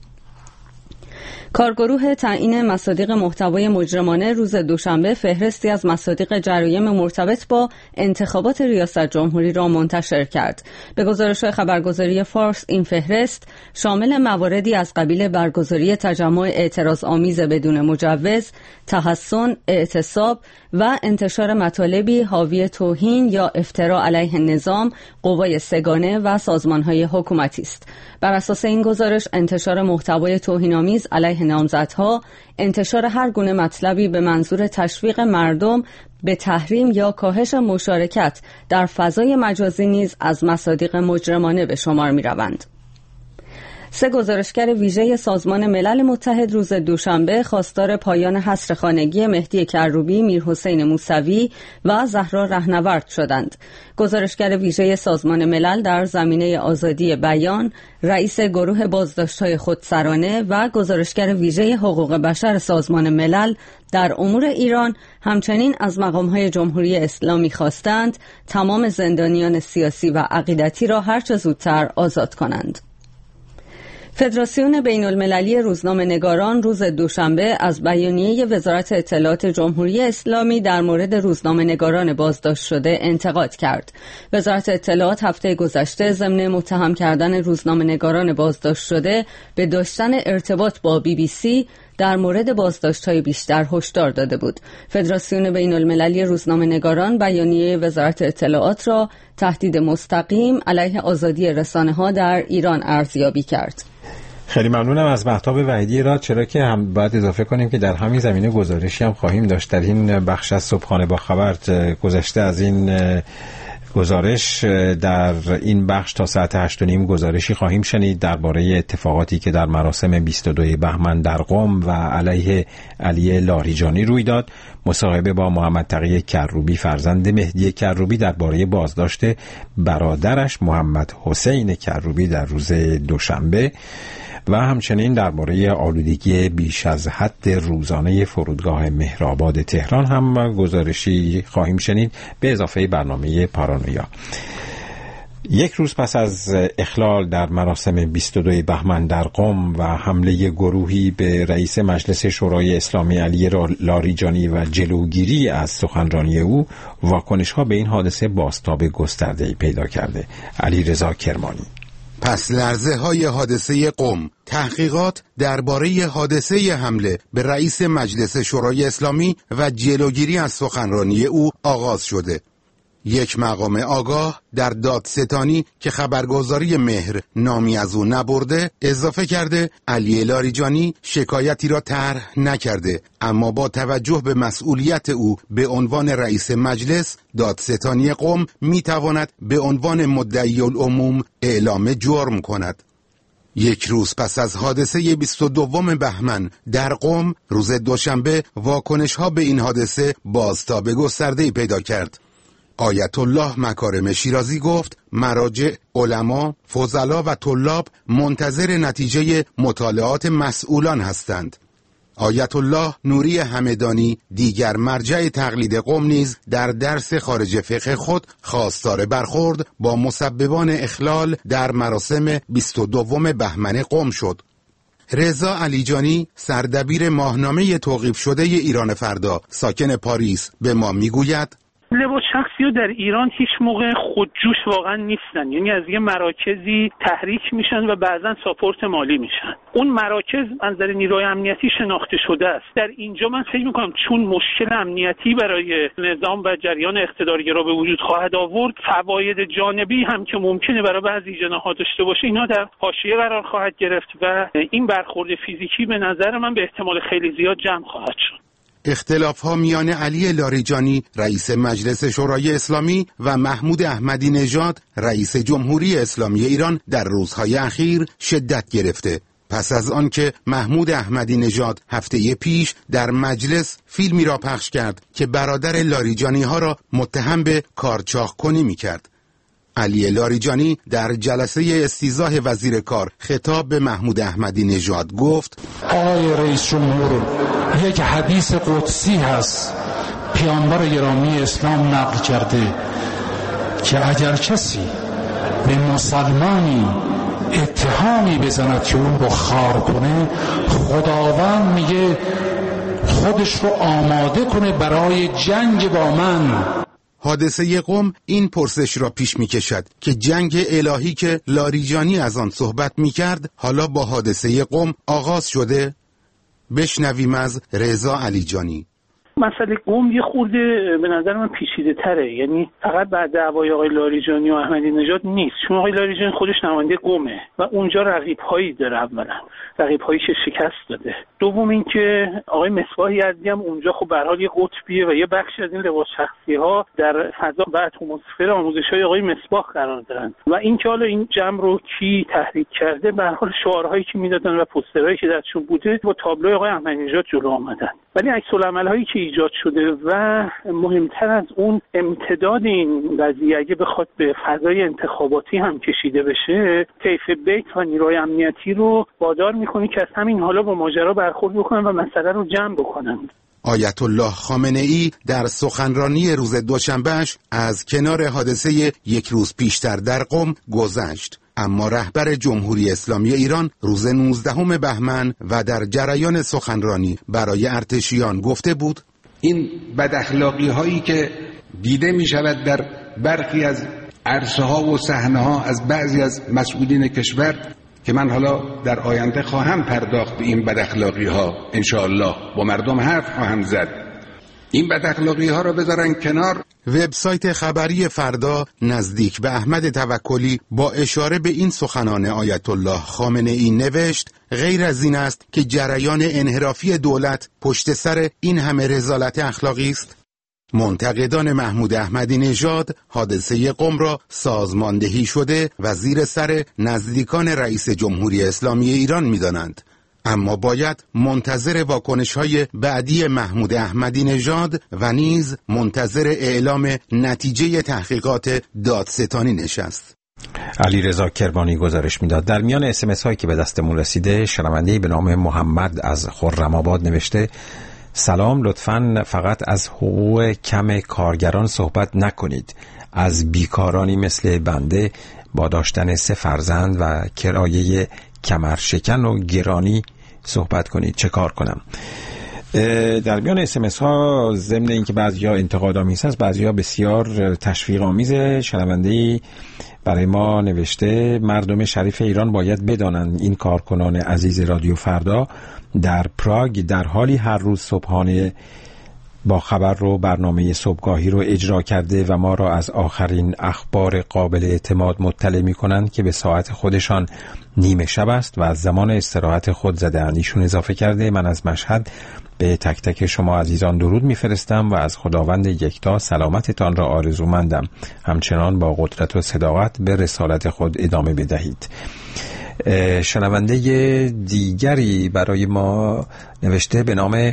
کارگروه تعیین مصادیق محتوای مجرمانه روز دوشنبه فهرستی از مصادیق جرایم مرتبط با انتخابات ریاست جمهوری را منتشر کرد. به گزارش خبرگزاری فارس این فهرست شامل مواردی از قبیل برگزاری تجمع اعتراض آمیز بدون مجوز، تحصن، اعتصاب و انتشار مطالبی حاوی توهین یا افترا علیه نظام، قوای سگانه و سازمان‌های حکومتی است. بر اساس این گزارش انتشار محتوای توهین‌آمیز علیه نامزدها، انتشار هر گونه مطلبی به منظور تشویق مردم به تحریم یا کاهش مشارکت در فضای مجازی نیز از مصادیق مجرمانه به شمار می‌روند. 3 گزارشگر ویژه سازمان ملل متحد روز دوشنبه خواستار پایان حصر خانگی مهدی کروبی، میرحسین موسوی و زهرا رهنورد شدند. گزارشگر ویژه سازمان ملل در زمینه آزادی بیان، رئیس گروه بازداشت‌های خودسرانه و گزارشگر ویژه حقوق بشر سازمان ملل در امور ایران همچنین از مقام‌های جمهوری اسلامی خواستند تمام زندانیان سیاسی و عقیدتی را هرچه زودتر آزاد کنند. فدراسیون بین‌المللی روزنامه‌نگاران روز دوشنبه از بیانیه وزارت اطلاعات جمهوری اسلامی در مورد روزنامه‌نگاران بازداشت شده انتقاد کرد. وزارت اطلاعات هفته گذشته ضمن متهم کردن روزنامه‌نگاران بازداشت شده به داشتن ارتباط با BBC در مورد بازداشت‌های بیشتر هشدار داده بود. فدراسیون بین‌المللی روزنامه‌نگاران بیانیه وزارت اطلاعات را تهدید مستقیم علیه آزادی رسانه‌ها در ایران ارزیابی کرد. خیلی ممنونم از مهتاب وحیدی را، چرا که هم باید اضافه کنیم که در همین زمینه گزارشی هم خواهیم داشت در این بخش از صبحانه با خبر. گذشته از این گزارش در این بخش تا ساعت 8:30 گزارشی خواهیم شنید درباره اتفاقاتی که در مراسم 22 بهمن در قم و علیه علی لاریجانی روی داد. مصاحبه با محمد تقی کروبی فرزند مهدی کروبی درباره بازداشت برادرش محمد حسین کروبی در روز دوشنبه و همچنین درباره آلودگی بیش از حد روزانه فرودگاه مهرآباد تهران هم گزارشی خواهیم شنید به اضافه برنامه پارانویا. یک روز پس از اخلال در مراسم 22 بهمن در قم و حمله گروهی به رئیس مجلس شورای اسلامی علی لاریجانی و جلوگیری از سخنرانی او، واکنش‌ها به این حادثه بازتاب گسترده‌ای پیدا کرده. علیرضا کرمانی. پس لرزه های حادثه قم، تحقیقات درباره حادثه حمله به رئیس مجلس شورای اسلامی و جلوگیری از سخنرانی او آغاز شده. یک مقام آگاه در دادستانی که خبرگزاری مهر نامی از او نبرده اضافه کرده علی لاریجانی شکایتی را طرح نکرده، اما با توجه به مسئولیت او به عنوان رئیس مجلس، دادستانی قم میتواند به عنوان مدعی العموم اعلام جرم کند. یک روز پس از حادثه 22 بهمن در قم روز دوشنبه، واکنش‌ها به این حادثه بازتاب گسترده‌ای پیدا کرد. آیت الله مکارم شیرازی گفت مراجع، علما، فضلا و طلاب منتظر نتیجه مطالعات مسئولان هستند. آیت الله نوری همدانی، دیگر مرجع تقلید قم، نیز در درس خارج فقه خود خواستار برخورد با مسببان اخلال در مراسم 22 بهمن قم شد. رضا علیجانی، سردبیر ماهنامه توقیف شده ایران فردا، ساکن پاریس، به ما میگوید لباس شخصی ها در ایران هیچ موقع خودجوش واقعا نیستن، یعنی از یه مراکزی تحریک میشن و بعضا ساپورت مالی میشن. اون مراکز از نظر نیروی امنیتی شناخته شده است. در اینجا من فکر میکنم چون مشکل امنیتی برای نظام و جریان اقتدارگرا به وجود خواهد آورد، فواید جانبی هم که ممکنه برای بعضی جناحات داشته باشه اینا در حاشیه قرار خواهد گرفت و این برخورد فیزیکی به نظر من به احتمال خیلی زیاد جمع خواهد شد. اختلاف‌ها میان علی لاریجانی، رئیس مجلس شورای اسلامی، و محمود احمدی نژاد، رئیس جمهوری اسلامی ایران، در روزهای اخیر شدت گرفته. پس از آنکه محمود احمدی نژاد هفته پیش در مجلس فیلمی را پخش کرد که برادر لاریجانی ها را متهم به کارچاق کنی می‌کرد. علی لاریجانی در جلسه استیضاح وزیر کار خطاب به محمود احمدی نژاد گفت آقای رئیس جمهور، یک حدیث قدسی هست پیامبر گرامی اسلام نقل کرده که اگر کسی به مسلمانی اتهامی بزند که اون رو خار کنه، خداوند میگه خودش رو آماده کنه برای جنگ با من. حادثه قم این پرسش را پیش می کشد که جنگ الهی که لاریجانی از آن صحبت می کرد حالا با حادثه قم آغاز شده؟ بشنویم از رضا علیجانی. مسئله قم یه خورده به نظر من پیچیده تره، یعنی فقط بعد دعوای آقای لاریجانی و احمدی نژاد نیست، چون آقای لاریجانی خودش نماینده قمه و اونجا رقیب‌هایی داره، اولا رقیب‌هایی که شکست داده، دوم اینکه آقای مصباح یزدی هم اونجا خب به هر حال یه قطبیه و یه بخشی از این لباس شخصی‌ها در فضا و اتمسفر آموزش‌های آقای مصباح قرار دارن و اینکه حالا این جمع رو کی تحریک کرده، به هر حال شعارهایی که میدادن و پوسترهایی که دستشون بوده با تابلوی آقای احمدی نژاد جلو آمدن، ولی عکس‌العمل‌هایی که ایجاد شده و مهمتر از اون امتداد این قضیه اگه بخواد به فضای انتخاباتی هم کشیده بشه، طیف بیت و نیروی امنیتی رو وادار میکنه که از همین حالا با ماجرا برخورد بکنن و مسئله رو جمع بکنن. آیت الله خامنه ای در سخنرانی روز دوشنبهش از کنار حادثه یک روز پیشتر در قم گذشت، اما رهبر جمهوری اسلامی ایران روز 19 بهمن و در جریان سخنرانی برای ارتشیان گفته بود این بداخلاقی هایی که دیده می شود در برخی از عرصه ها و صحنه ها از بعضی از مسئولین کشور که من حالا در آینده خواهم پرداخت به این بداخلاقی ها، انشاءالله با مردم حرف خواهم زد، این بداخلاقی ها را بذارن کنار. وبسایت خبری فردا نزدیک به احمد توکلی با اشاره به این سخنان آیت الله خامنه ای نوشت غیر از این است که جریان انحرافی دولت پشت سر این همه رذالت اخلاقی است. منتقدان محمود احمدی نژاد حادثه قم را سازماندهی شده و زیر سر نزدیکان رئیس جمهوری اسلامی ایران می‌دانند. اما باید منتظر واکنش‌های بعدی محمود احمدی نژاد و نیز منتظر اعلام نتیجه تحقیقات دادستانی نشست. علیرضا کرمانی گزارش میداد. در میان اسمس هایی که به دستمون رسیده، شنونده‌ای به نام محمد از خرم‌آباد نوشته: سلام، لطفاً فقط از حقوق کم کارگران صحبت نکنید. از بیکارانی مثل بنده با داشتن 3 فرزند و کرایه کمرشکن و گرانی صحبت کنید. چه کار کنم؟ در میان اسمس ها ضمن اینکه بعضیا انتقادآمیز هست، بعضیا بسیار تشویق آمیزه. شنونده‌ای برای ما نوشته: مردم شریف ایران باید بدانند این کارکنان عزیز رادیو فردا در پراگ در حالی هر روز صبحانه با خبر رو، برنامه صبحگاهی رو اجرا کرده و ما را از آخرین اخبار قابل اعتماد مطلع می کنند که به ساعت خودشان نیمه شب است و از زمان استراحت خود زده‌اند. ایشون اضافه کرده: من از مشهد به تک تک شما عزیزان درود میفرستم و از خداوند یکتا سلامتتان را آرزومندم. همچنان با قدرت و صداقت به رسالت خود ادامه بدهید. شنونده دیگری برای ما نوشته به نام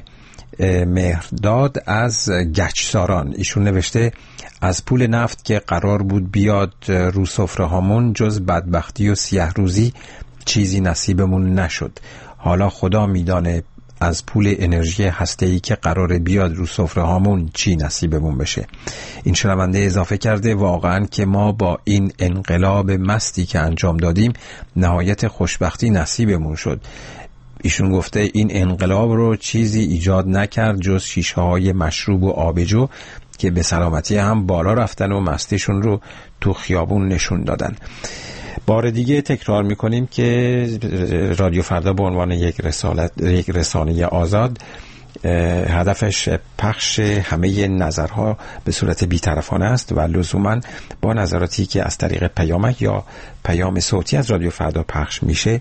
مهرداد از گچساران. ایشون نوشته: از پول نفت که قرار بود بیاد رو سفره هامون جز بدبختی و سیاه روزی چیزی نصیبمون نشد. حالا خدا میدانه از پول انرژی هسته‌ای که قراره بیاد رو سفره هامون چی نصیبمون بشه. این شنونده اضافه کرده: واقعا که ما با این انقلاب مستی که انجام دادیم نهایت خوشبختی نصیبمون شد. ایشون گفته این انقلاب رو چیزی ایجاد نکرد جز شیشه‌های مشروب و آبجو که به سلامتی هم بالا رفتن و مستیشون رو تو خیابون نشون دادن. بار دیگه تکرار میکنیم که رادیو فردا به عنوان یک رسانه آزاد هدفش پخش همه نظرها به صورت بی‌طرفانه است و لزوماً با نظراتی که از طریق پیامک یا پیام صوتی از رادیو فردا پخش میشه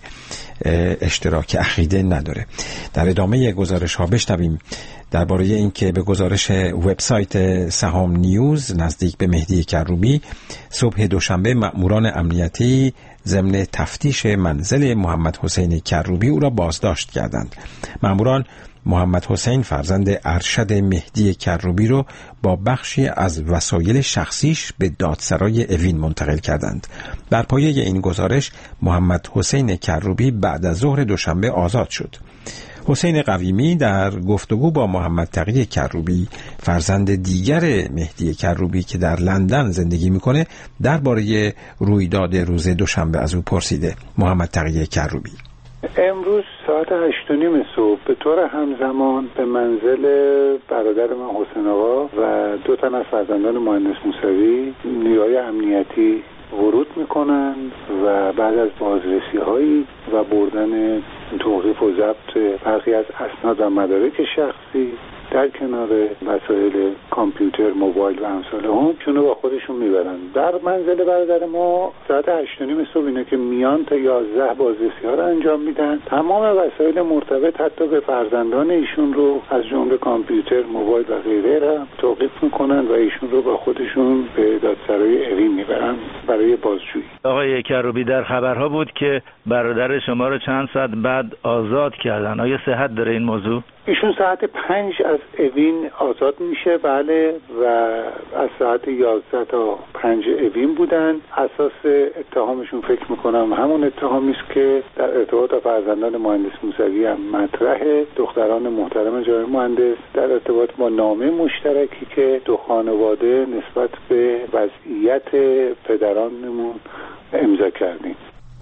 اشتراک عقیده نداره. در ادامه گزارش ها بشنویم درباره اینکه به گزارش وبسایت سهام نیوز نزدیک به مهدی کروبی صبح دوشنبه مأموران امنیتی ضمن تفتیش منزل محمد حسین کروبی او را بازداشت کردند. مأموران محمد حسین فرزند ارشد مهدی کروبی رو با بخشی از وسایل شخصیش به دادسرای اوین منتقل کردند. بر پایه این گزارش محمد حسین کروبی بعد از ظهر دوشنبه آزاد شد. حسین قویمی در گفتگو با محمد تقی کروبی فرزند دیگر مهدی کروبی که در لندن زندگی میکنه درباره رویداد روز دوشنبه از او پرسیده. محمد تقی کروبی: امروز ساعت 8:30 صبح به طور همزمان به منزل برادر من حسین آقا و 2 تن از فرزندان مهندس موسوی نیروهای امنیتی ورود میکنند و بعد از بازرسی هایی و بردن توقیف و ضبط برخی از اسناد و مدارک شخصی در کنار وسایل کامپیوتر، موبایل و امثال هم چونو با خودشون میبرن. در منزل برادر ما ساعت 8:30 صبح اینا که میان تا 11 بازرسی ها رو انجام میدن. تمام وسایل مرتبط حتی به فرزندان ایشون رو از جمله کامپیوتر، موبایل و غیره را توقیف میکنن و ایشون رو با خودشون به دادسرای اوین میبرن برای بازجویی. آقای کروبی، در خبرها بود که برادر شما رو چند ساعت بعد آزاد کردن. آیا صحت داره این موضوع؟ ایشون ساعت 5 از اوین آزاد میشه، بله، و از ساعت 11 تا 5 اوین بودن. اساس اتهامشون فکر میکنم همون اتهامی است که در ارتباط با فرزندان مهندس موسوی هم مطرحه. دختران محترم جناب مهندس در ارتباط با نامه مشترکی که دو خانواده نسبت به وضعیت پدرانمون امضا کردیم.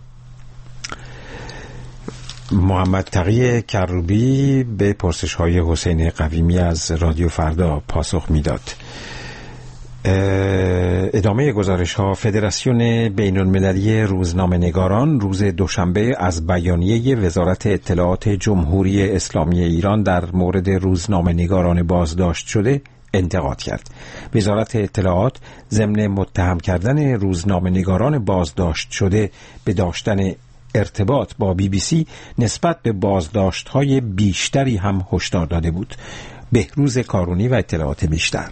محمد تقی کروبی به پرسش‌های حسین قویمی از رادیو فردا پاسخ میداد. ادامه گزارش‌ها: فدراسیون بین‌المللی روزنامه‌نگاران روز دوشنبه از بیانیه وزارت اطلاعات جمهوری اسلامی ایران در مورد روزنامه‌نگاران بازداشت شده انتقاد کرد. وزارت اطلاعات ضمن متهم کردن روزنامه‌نگاران بازداشت شده به داشتن ارتباط با BBC نسبت به بازداشت‌های بیشتری هم هشدار داده بود. بهروز کارونی و اطلاعات بیشتر.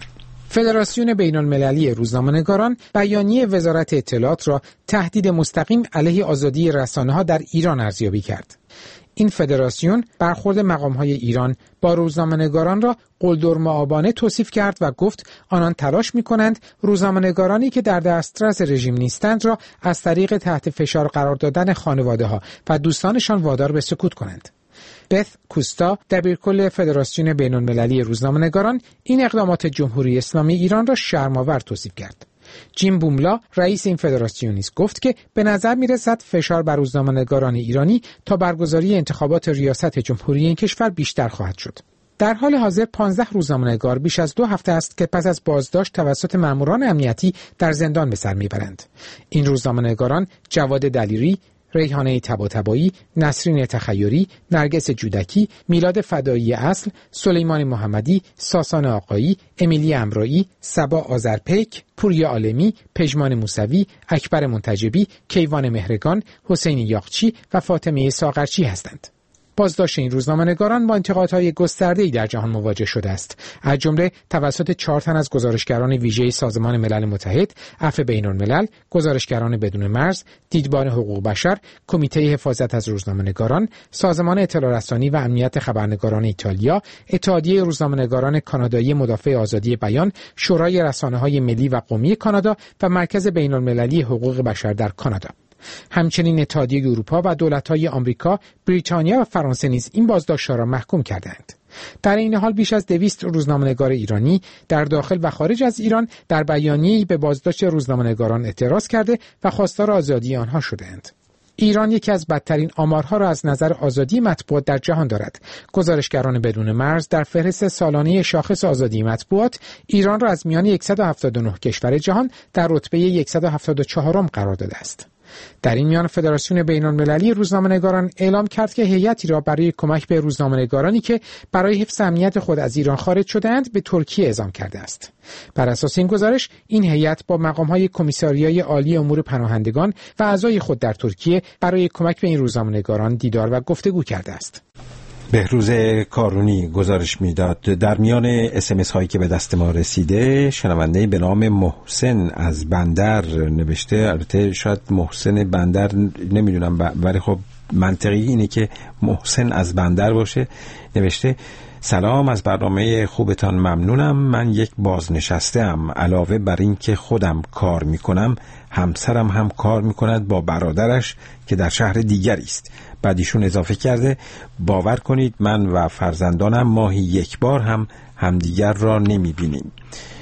فدراسیون بین‌المللی روزنامه‌نگاران بیانیه وزارت اطلاعات را تهدید مستقیم علیه آزادی رسانه‌ها در ایران ارزیابی کرد. این فدراسیون برخورد مقام‌های ایران با روزنامه‌نگاران را قلدرمآبانه توصیف کرد و گفت آنان تلاش می‌کنند روزنامه‌نگارانی که در دسترس رژیم نیستند را از طریق تحت فشار قرار دادن خانواده‌ها و دوستانشان وادار به سکوت کنند. بث کوستا، دبیرکل فدراسیون بین‌المللی روزنامه‌نگاران، این اقدامات جمهوری اسلامی ایران را شرم‌آور توصیف کرد. جیم بوملا، رئیس این فدراسیون نیز گفت که به نظر می‌رسد فشار بر روزنامه‌نگاران ایرانی تا برگزاری انتخابات ریاست جمهوری این کشور بیشتر خواهد شد. در حال حاضر 15 روزنامه‌نگار بیش از 2 هفته است که پس از بازداشت توسط ماموران امنیتی در زندان به سر می‌برند. این روزنامه‌نگاران جواد دلیری، ریحانه طباطبایی، نسرین تخیری، نرگس جودکی، میلاد فدایی اصل، سلیمان محمدی، ساسان آقایی، امیلی امرایی، صبا آذرپیک، پوریا عالمی، پژمان موسوی، اکبر منتجبی، کیوان مهرگان، حسین یاغچی و فاطمه ساغرچی هستند. بازداشت این روزنامه‌نگاران با انتقادهای گسترده‌ای در جهان مواجه شده است، از جمله توسط 4 تن از گزارشگران ویژه سازمان ملل متحد، عفو بین‌الملل، گزارشگران بدون مرز، دیدبان حقوق بشر، کمیته حفاظت از روزنامه‌نگاران، سازمان اطلاع رسانی و امنیت خبرنگاران ایتالیا، اتحادیه روزنامه‌نگاران کانادایی مدافع آزادی بیان، شورای رسانه‌های ملی و قومی کانادا و مرکز بین‌المللی حقوق بشر در کانادا. همچنین اتحادیه اروپا و دولت‌های آمریکا، بریتانیا و فرانسه نیز این بازداشت‌ها را محکوم کردند. در این حال بیش از 200 روزنامه‌نگار ایرانی در داخل و خارج از ایران در بیانیه‌ای به بازداشت روزنامه‌نگاران اعتراض کرده و خواستار آزادی آنها شدند. ایران یکی از بدترین آمارها را از نظر آزادی مطبوعات در جهان دارد. گزارشگران بدون مرز در فهرست سالانه شاخص آزادی مطبوعات ایران را از میان 179 کشور جهان در رتبه 174م قرار داده است. در این میان فدراسیون بین‌المللی روزنامه‌نگاران اعلام کرد که هیئتی را برای کمک به روزنامه‌نگارانی که برای حفظ امنیت خود از ایران خارج شده‌اند به ترکیه اعزام کرده است. بر اساس این گزارش، این هیئت با مقام‌های کمیساریای عالی امور پناهندگان و اعضای خود در ترکیه برای کمک به این روزنامه‌نگاران دیدار و گفتگو کرده است. بهروز کارونی گزارش میداد در میان SMS هایی که به دست ما رسیده، شنونده به نام محسن از بندر نوشته. البته شاید محسن بندر نمیدونم، ولی خب منطقی اینه که محسن از بندر باشه. نوشته: سلام، از برنامه خوبتان ممنونم. من یک بازنشسته ام. علاوه بر این که خودم کار میکنم، همسرم هم کار میکند با برادرش که در شهر دیگری است. بعد ایشون اضافه کرده: باور کنید من و فرزندانم ماهی 1 بار هم همدیگر را نمیبینیم.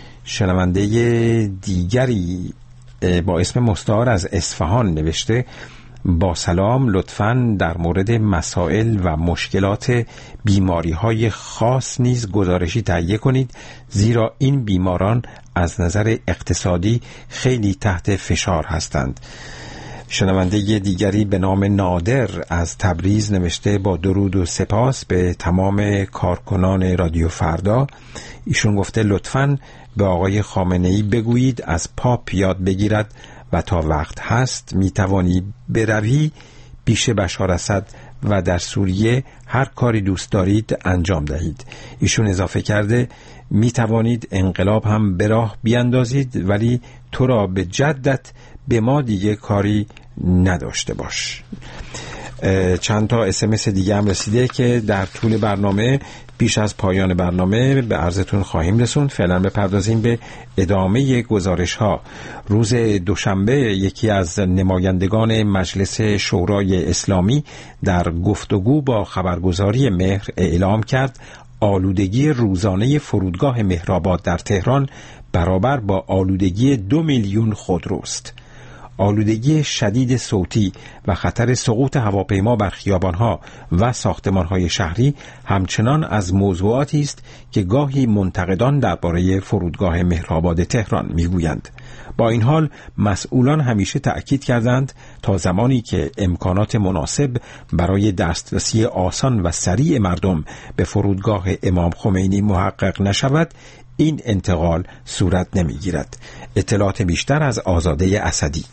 شنونده دیگری با اسم مستعار از اصفهان نوشته: با سلام، لطفاً در مورد مسائل و مشکلات بیماری‌های خاص نیز گزارشی تهیه کنید، زیرا این بیماران از نظر اقتصادی خیلی تحت فشار هستند. شنونده دیگری به نام نادر از تبریز نوشته: با درود و سپاس به تمام کارکنان رادیو فردا. ایشون گفته لطفاً به آقای خامنه‌ای بگویید از پاپ یاد بگیرد و تا وقت هست میتوانی بروی پیش بشار اسد و در سوریه هر کاری دوست دارید انجام دهید. ایشون اضافه کرده: میتوانید انقلاب هم به راه بیاندازید، ولی تو را به جدت به ما دیگه کاری نداشته باش. چند تا SMS دیگه هم رسیده که در طول برنامه پیش از پایان برنامه به عرضتون خواهیم رسوند. فعلا بپردازیم به ادامه گزارش ها. روز دوشنبه یکی از نمایندگان مجلس شورای اسلامی در گفتگو با خبرگزاری مهر اعلام کرد آلودگی روزانه فرودگاه مهرآباد در تهران برابر با آلودگی 2 میلیون خودروست. آلودگی شدید صوتی و خطر سقوط هواپیما بر خیابانها و ساختمانهای شهری همچنان از موضوعاتی است که گاهی منتقدان درباره فرودگاه مهرآباد تهران میگویند. با این حال مسئولان همیشه تأکید کردند تا زمانی که امکانات مناسب برای دسترسی آسان و سریع مردم به فرودگاه امام خمینی محقق نشود، این انتقال صورت نمیگیرد. اطلاعات بیشتر از آزاده اسدی.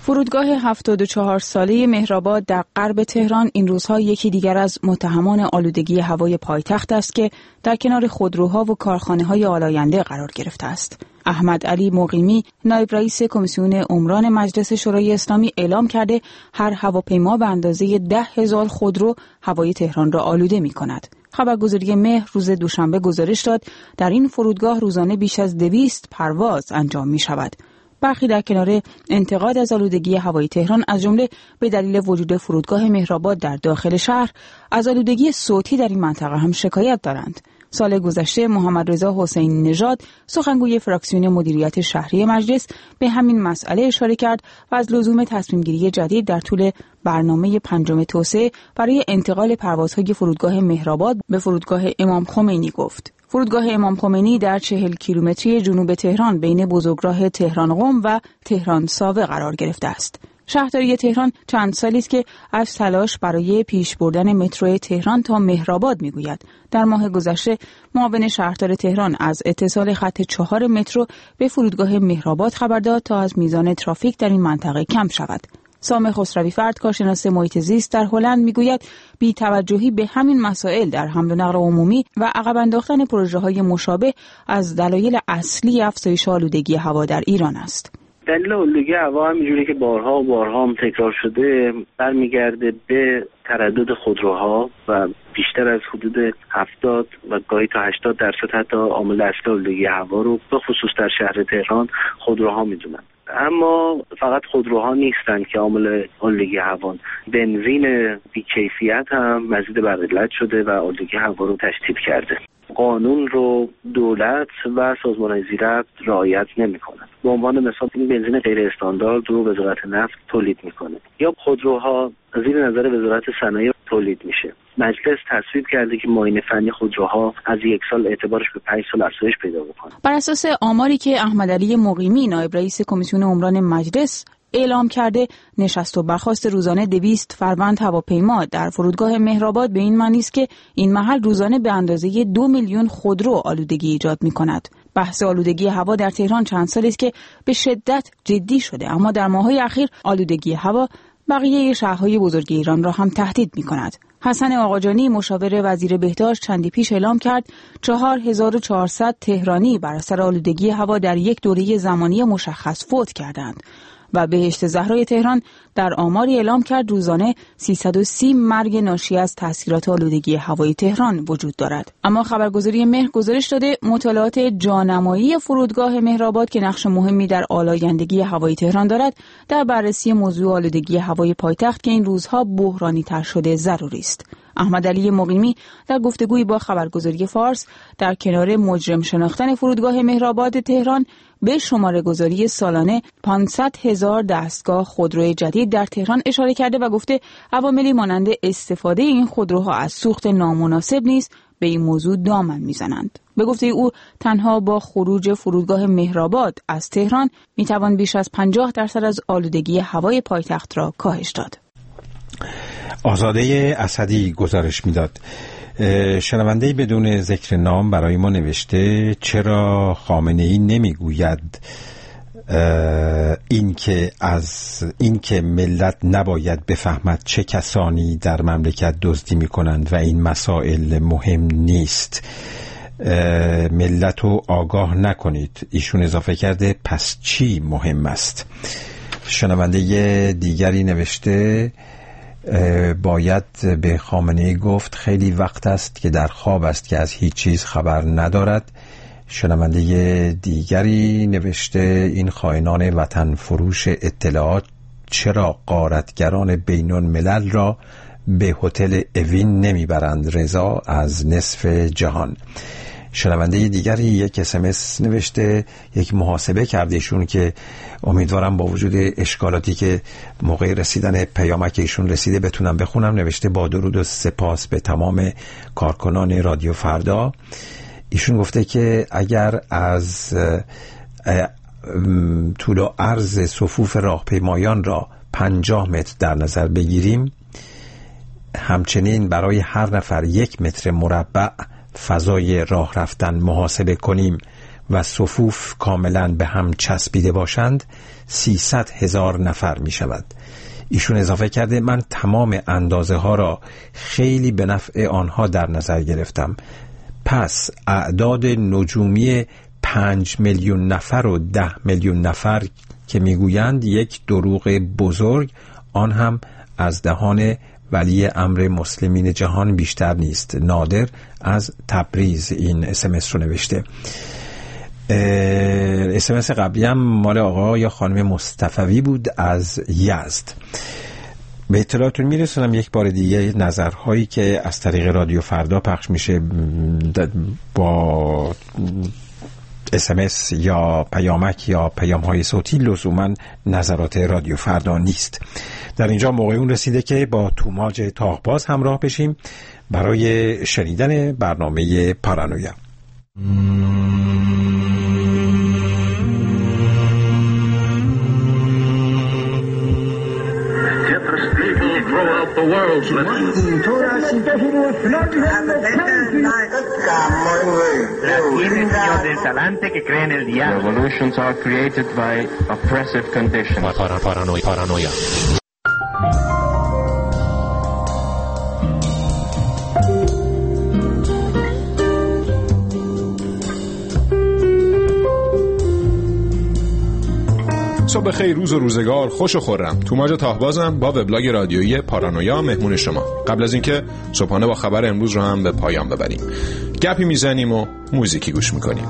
فرودگاه 74 ساله مهرآباد در غرب تهران این روزها یکی دیگر از متهمان آلودگی هوای پایتخت است که در کنار خودروها و کارخانه‌های آلاینده قرار گرفته است. احمد علی مقیمی، نایب رئیس کمیسیون عمران مجلس شورای اسلامی اعلام کرده هر هواپیما به اندازه 10,000 خودرو هوای تهران را آلوده می‌کند. خبرگزاری مهر روز دوشنبه گزارش داد در این فرودگاه روزانه بیش از 200 پرواز انجام می‌شود. برخی در کنار انتقاد از آلودگی هوای تهران از جمله به دلیل وجود فرودگاه مهرآباد در داخل شهر از آلودگی صوتی در این منطقه هم شکایت دارند. سال گذشته محمد رضا حسینی نژاد سخنگوی فراکسیون مدیریت شهری مجلس به همین مسئله اشاره کرد و از لزوم تصمیم‌گیری جدید در طول برنامه پنجم توسعه برای انتقال پروازهای فرودگاه مهرآباد به فرودگاه امام خمینی گفت. فرودگاه امام خمینی در 40 کیلومتری جنوب تهران بین بزرگراه تهران قم و تهران ساوه قرار گرفته است. شهرداری تهران چند سالی است که از تلاش برای پیش بردن مترو تهران تا مهرآباد میگوید. در ماه گذشته معاون شهردار تهران از اتصال خط 4 مترو به فرودگاه مهرآباد خبر داد تا از میزان ترافیک در این منطقه کم شود. سام خسروی فرد کارشناس محیط زیست در هلند میگوید بی‌توجهی به همین مسائل در حمل و نقل عمومی و عقب انداختن پروژه‌های مشابه از دلایل اصلی افزایش آلودگی هوا در ایران است. دلیل آلودگی هوا همینجوری که بارها و بارها هم تکرار شده برمیگرده به تردد خودروها و بیشتر از حدود 70 و گاهی تا 80% حتی عامل اصلی آلودگی هوا رو به خصوص در شهر تهران خودروها میدونن. اما فقط خودروها نیستن که عامل آلودگی هوا، بنزین بی‌کیفیت هم مزید بر علت شده و آلودگی هوا رو تشدید کرده. قانون رو دولت و سازمان‌های زیرربط رعایت نمی‌کنند. به عنوان مثال این بنزین غیر استاندارد رو وزارت نفت تولید می‌کنه یا خودروها زیر نظر وزارت صنایع تولید میشه. مجلس تصویب کرده که معاینه فنی خودروها از 1 سال اعتبارش به 5 سال افزایش پیدا بکنه. بر اساس آماری که احمد علی مقیمی نایب رئیس کمیسیون عمران مجلس اعلام کرده، نشست و برخاست روزانه 200 فروند هواپیما در فرودگاه مهرآباد به این معنی است که این محل روزانه به اندازه 2 میلیون خودرو آلودگی ایجاد می‌کند. بحث آلودگی هوا در تهران چند سالی است که به شدت جدی شده، اما در ماه‌های اخیر آلودگی هوا بقیه شهرهای بزرگ ایران را هم تهدید می‌کند. حسن آقاجانی مشاور وزیر بهداشت چندی پیش اعلام کرد 4400 تهرانی بر اثر آلودگی هوا در یک دوره زمانی مشخص فوت کردند و بهشت زهرای تهران در آماری اعلام کرد روزانه 330 مرگ ناشی از تاثیرات آلودگی هوای تهران وجود دارد. اما خبرگزاری مهر گزارش داده مطالعات جانمایی فرودگاه مهرآباد که نقش مهمی در آلایندگی هوای تهران دارد، در بررسی موضوع آلودگی هوای پایتخت که این روزها بحرانی تر شده ضروری است. احمد علی مقیمی در گفتگویی با خبرگزاری فارس در کنار مجرم شناختن فرودگاه مهرآباد تهران به شماره گذاری سالانه 500,000 دستگاه خودروی جدید در تهران اشاره کرده و گفته عواملی مانند استفاده این خودروها از سوخت نامناسب نیز به این موضوع دامن میزنند. به گفته او تنها با خروج فرودگاه مهرآباد از تهران میتوان بیش از 50% از آلودگی هوای پایتخت را کاهش داد. آزاده اسدی گزارش میداد. شنونده‌ای بدون ذکر نام برای ما نوشته چرا خامنه‌ای نمیگوید این که ملت نباید بفهمد چه کسانی در مملکت دزدی میکنند و این مسائل مهم نیست، ملت رو آگاه نکنید. ایشون اضافه کرده پس چی مهم است؟ شنونده دیگری نوشته باید به خامنه‌ای گفت خیلی وقت است که در خواب است که از هیچ چیز خبر ندارد. شنونده دیگری نوشته این خائنان وطن فروش اطلاعات چرا غارتگران بین الملل را به هتل اوین نمیبرند؟ رضا از نصف جهان. شنونده دیگری یک SMS نوشته، یک محاسبه کرده ایشون که امیدوارم با وجود اشکالاتی که موقع رسیدن پیامک ایشون رسیده بتونم بخونم. نوشته با درود و سپاس به تمام کارکنان رادیو فردا. ایشون گفته که اگر از طول و عرض صفوف راهپیمایان را 50 متر در نظر بگیریم، همچنین برای هر نفر 1 متر مربع فضای راه رفتن محاسبه کنیم و صفوف کاملا به هم چسبیده باشند 300,000 نفر می شود. ایشون اضافه کرده من تمام اندازه ها را خیلی به نفع آنها در نظر گرفتم. پس اعداد نجومی 5 میلیون نفر و 10 میلیون نفر که میگویند یک دروغ بزرگ، آن هم از دهان ولی امر مسلمین جهان بیشتر نیست. نادر از تبریز این اسمس رو نوشته. اسمس قبلی هم مال آقا یا خانم مصطفوی بود از یزد. به اطلاعتون میرسونم یک بار دیگه نظرهایی که از طریق رادیو فردا پخش میشه با اسمس یا پیامک یا پیام‌های صوتی لزوما نظرات رادیو فردا نیست. در اینجا موقع اون رسیده که با توماج تاغباز همراه بشیم برای شنیدن برنامه پارانویا. Revolutions are created by oppressive conditions. Paranoia. صبح خیر، روز و روزگار خوش و خرم. توماج تاهبازم با وبلاگ رادیویی پارانویا مهمون شما. قبل از اینکه صبحانه با خبر امروز رو هم به پایان ببریم، گپی میزنیم و موزیکی گوش میکنیم.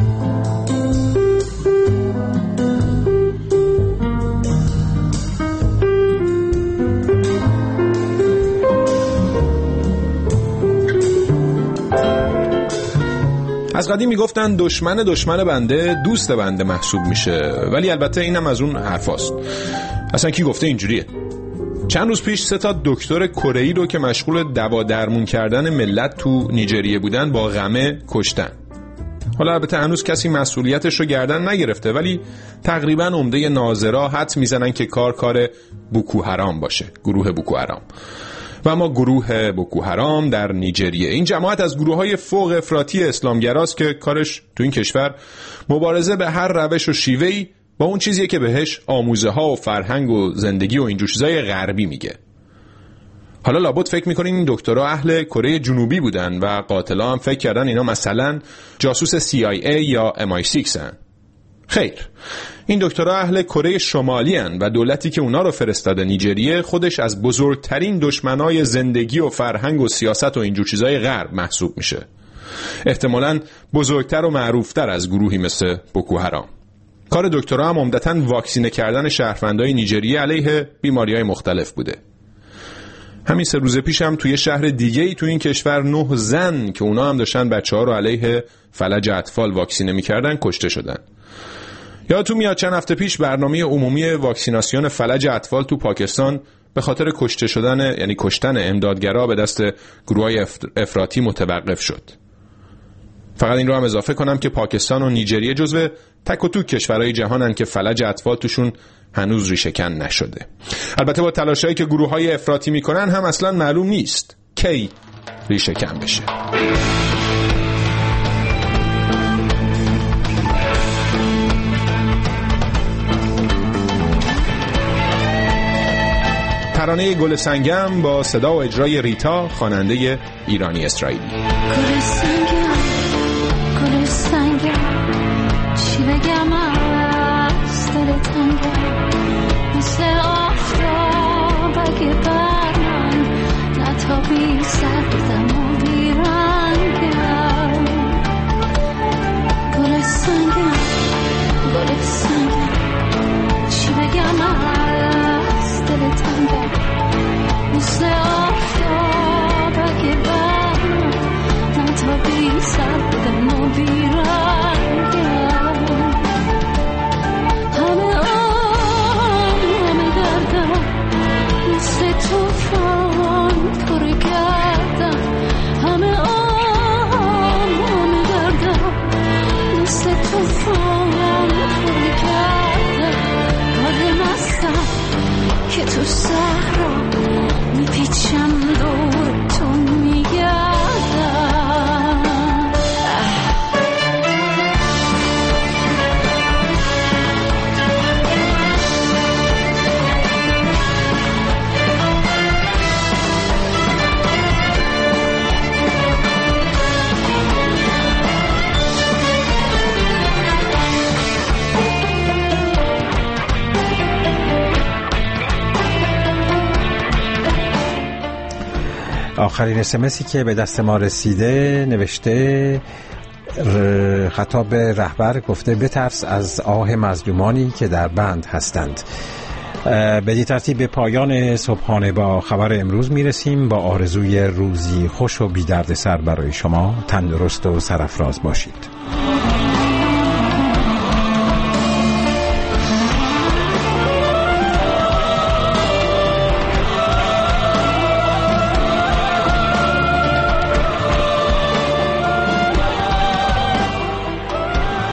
از قدیم میگفتن دشمن بنده دوست بنده محسوب میشه، ولی البته اینم از اون حرفاست. اصلا کی گفته اینجوریه؟ چند روز پیش 3 دکتر کره‌ای رو که مشغول دوا درمون کردن ملت تو نیجریه بودن با غمه کشتن. حالا البته هنوز کسی مسئولیتش رو گردن نگرفته، ولی تقریبا عمده ناظرا حدس میزنن که کار بوکو حرام باشه، گروه بوکو حرام. و اما گروه بوکو حرام در نیجریه، این جماعت از گروه‌های فوق افراطی اسلامگراست که کارش تو این کشور مبارزه به هر روش و شیوهی با اون چیزیه که بهش آموزه ها و فرهنگ و زندگی و اینجور چیزای غربی میگه. حالا لابد فکر میکنین این دکترها اهل کره جنوبی بودن و قاتلا هم فکر کردن اینا مثلا جاسوس CIA یا MI6 هن. خیر، این دکترها اهل کره شمالی هن و دولتی که اونا رو فرستاده نیجریه خودش از بزرگترین دشمنای زندگی و فرهنگ و سیاست و اینجور چیزای غرب محسوب میشه. احتمالاً بزرگتر و معروفتر از گروهی مثل بوکو حرام. کار دکترها هم عمدتاً واکسینه کردن شهروندای نیجریه علیه بیماریهای مختلف بوده. همین 3 روز پیش هم توی شهر دیگه‌ای تو این کشور 9 زن که اونا هم داشتن بچه‌ها رو علیه فلج اطفال واکسینه می‌کردن کشته شدن. یادتون میاد چند هفته پیش برنامه عمومی واکسیناسیون فلج اطفال تو پاکستان به خاطر کشتن امدادگرا به دست گروه‌های افراطی متوقف شد. فقط این رو هم اضافه کنم که پاکستان و نیجریه جزو تک و توک کشورهای جهانن که فلج اطفال توشون هنوز ریشه‌کن نشده. البته با تلاشایی که گروه‌های افراطی میکنن هم اصلا معلوم نیست کی ریشه‌کن بشه. ترانه گل سنگم با صدا و اجرای ریتا، خواننده ایرانی اسرائیلی. گل سنگم چی بگم از دل تنگم، مثل آفتاب اگه بر من نتابی سردم و بیرنگم. گل سنگم چی بگم از دل تنگم، مثل آفتاب اگه بر من نتابی سردم و بیرنگم. آخرین اسمسی که به دست ما رسیده نوشته خطاب به رهبر، گفته بترس از آه مظلومانی که در بند هستند. به ترتیب به پایان صبحانه با خبر امروز میرسیم، با آرزوی روزی خوش و بی دردسر برای شما. تندرست و سرافراز باشید.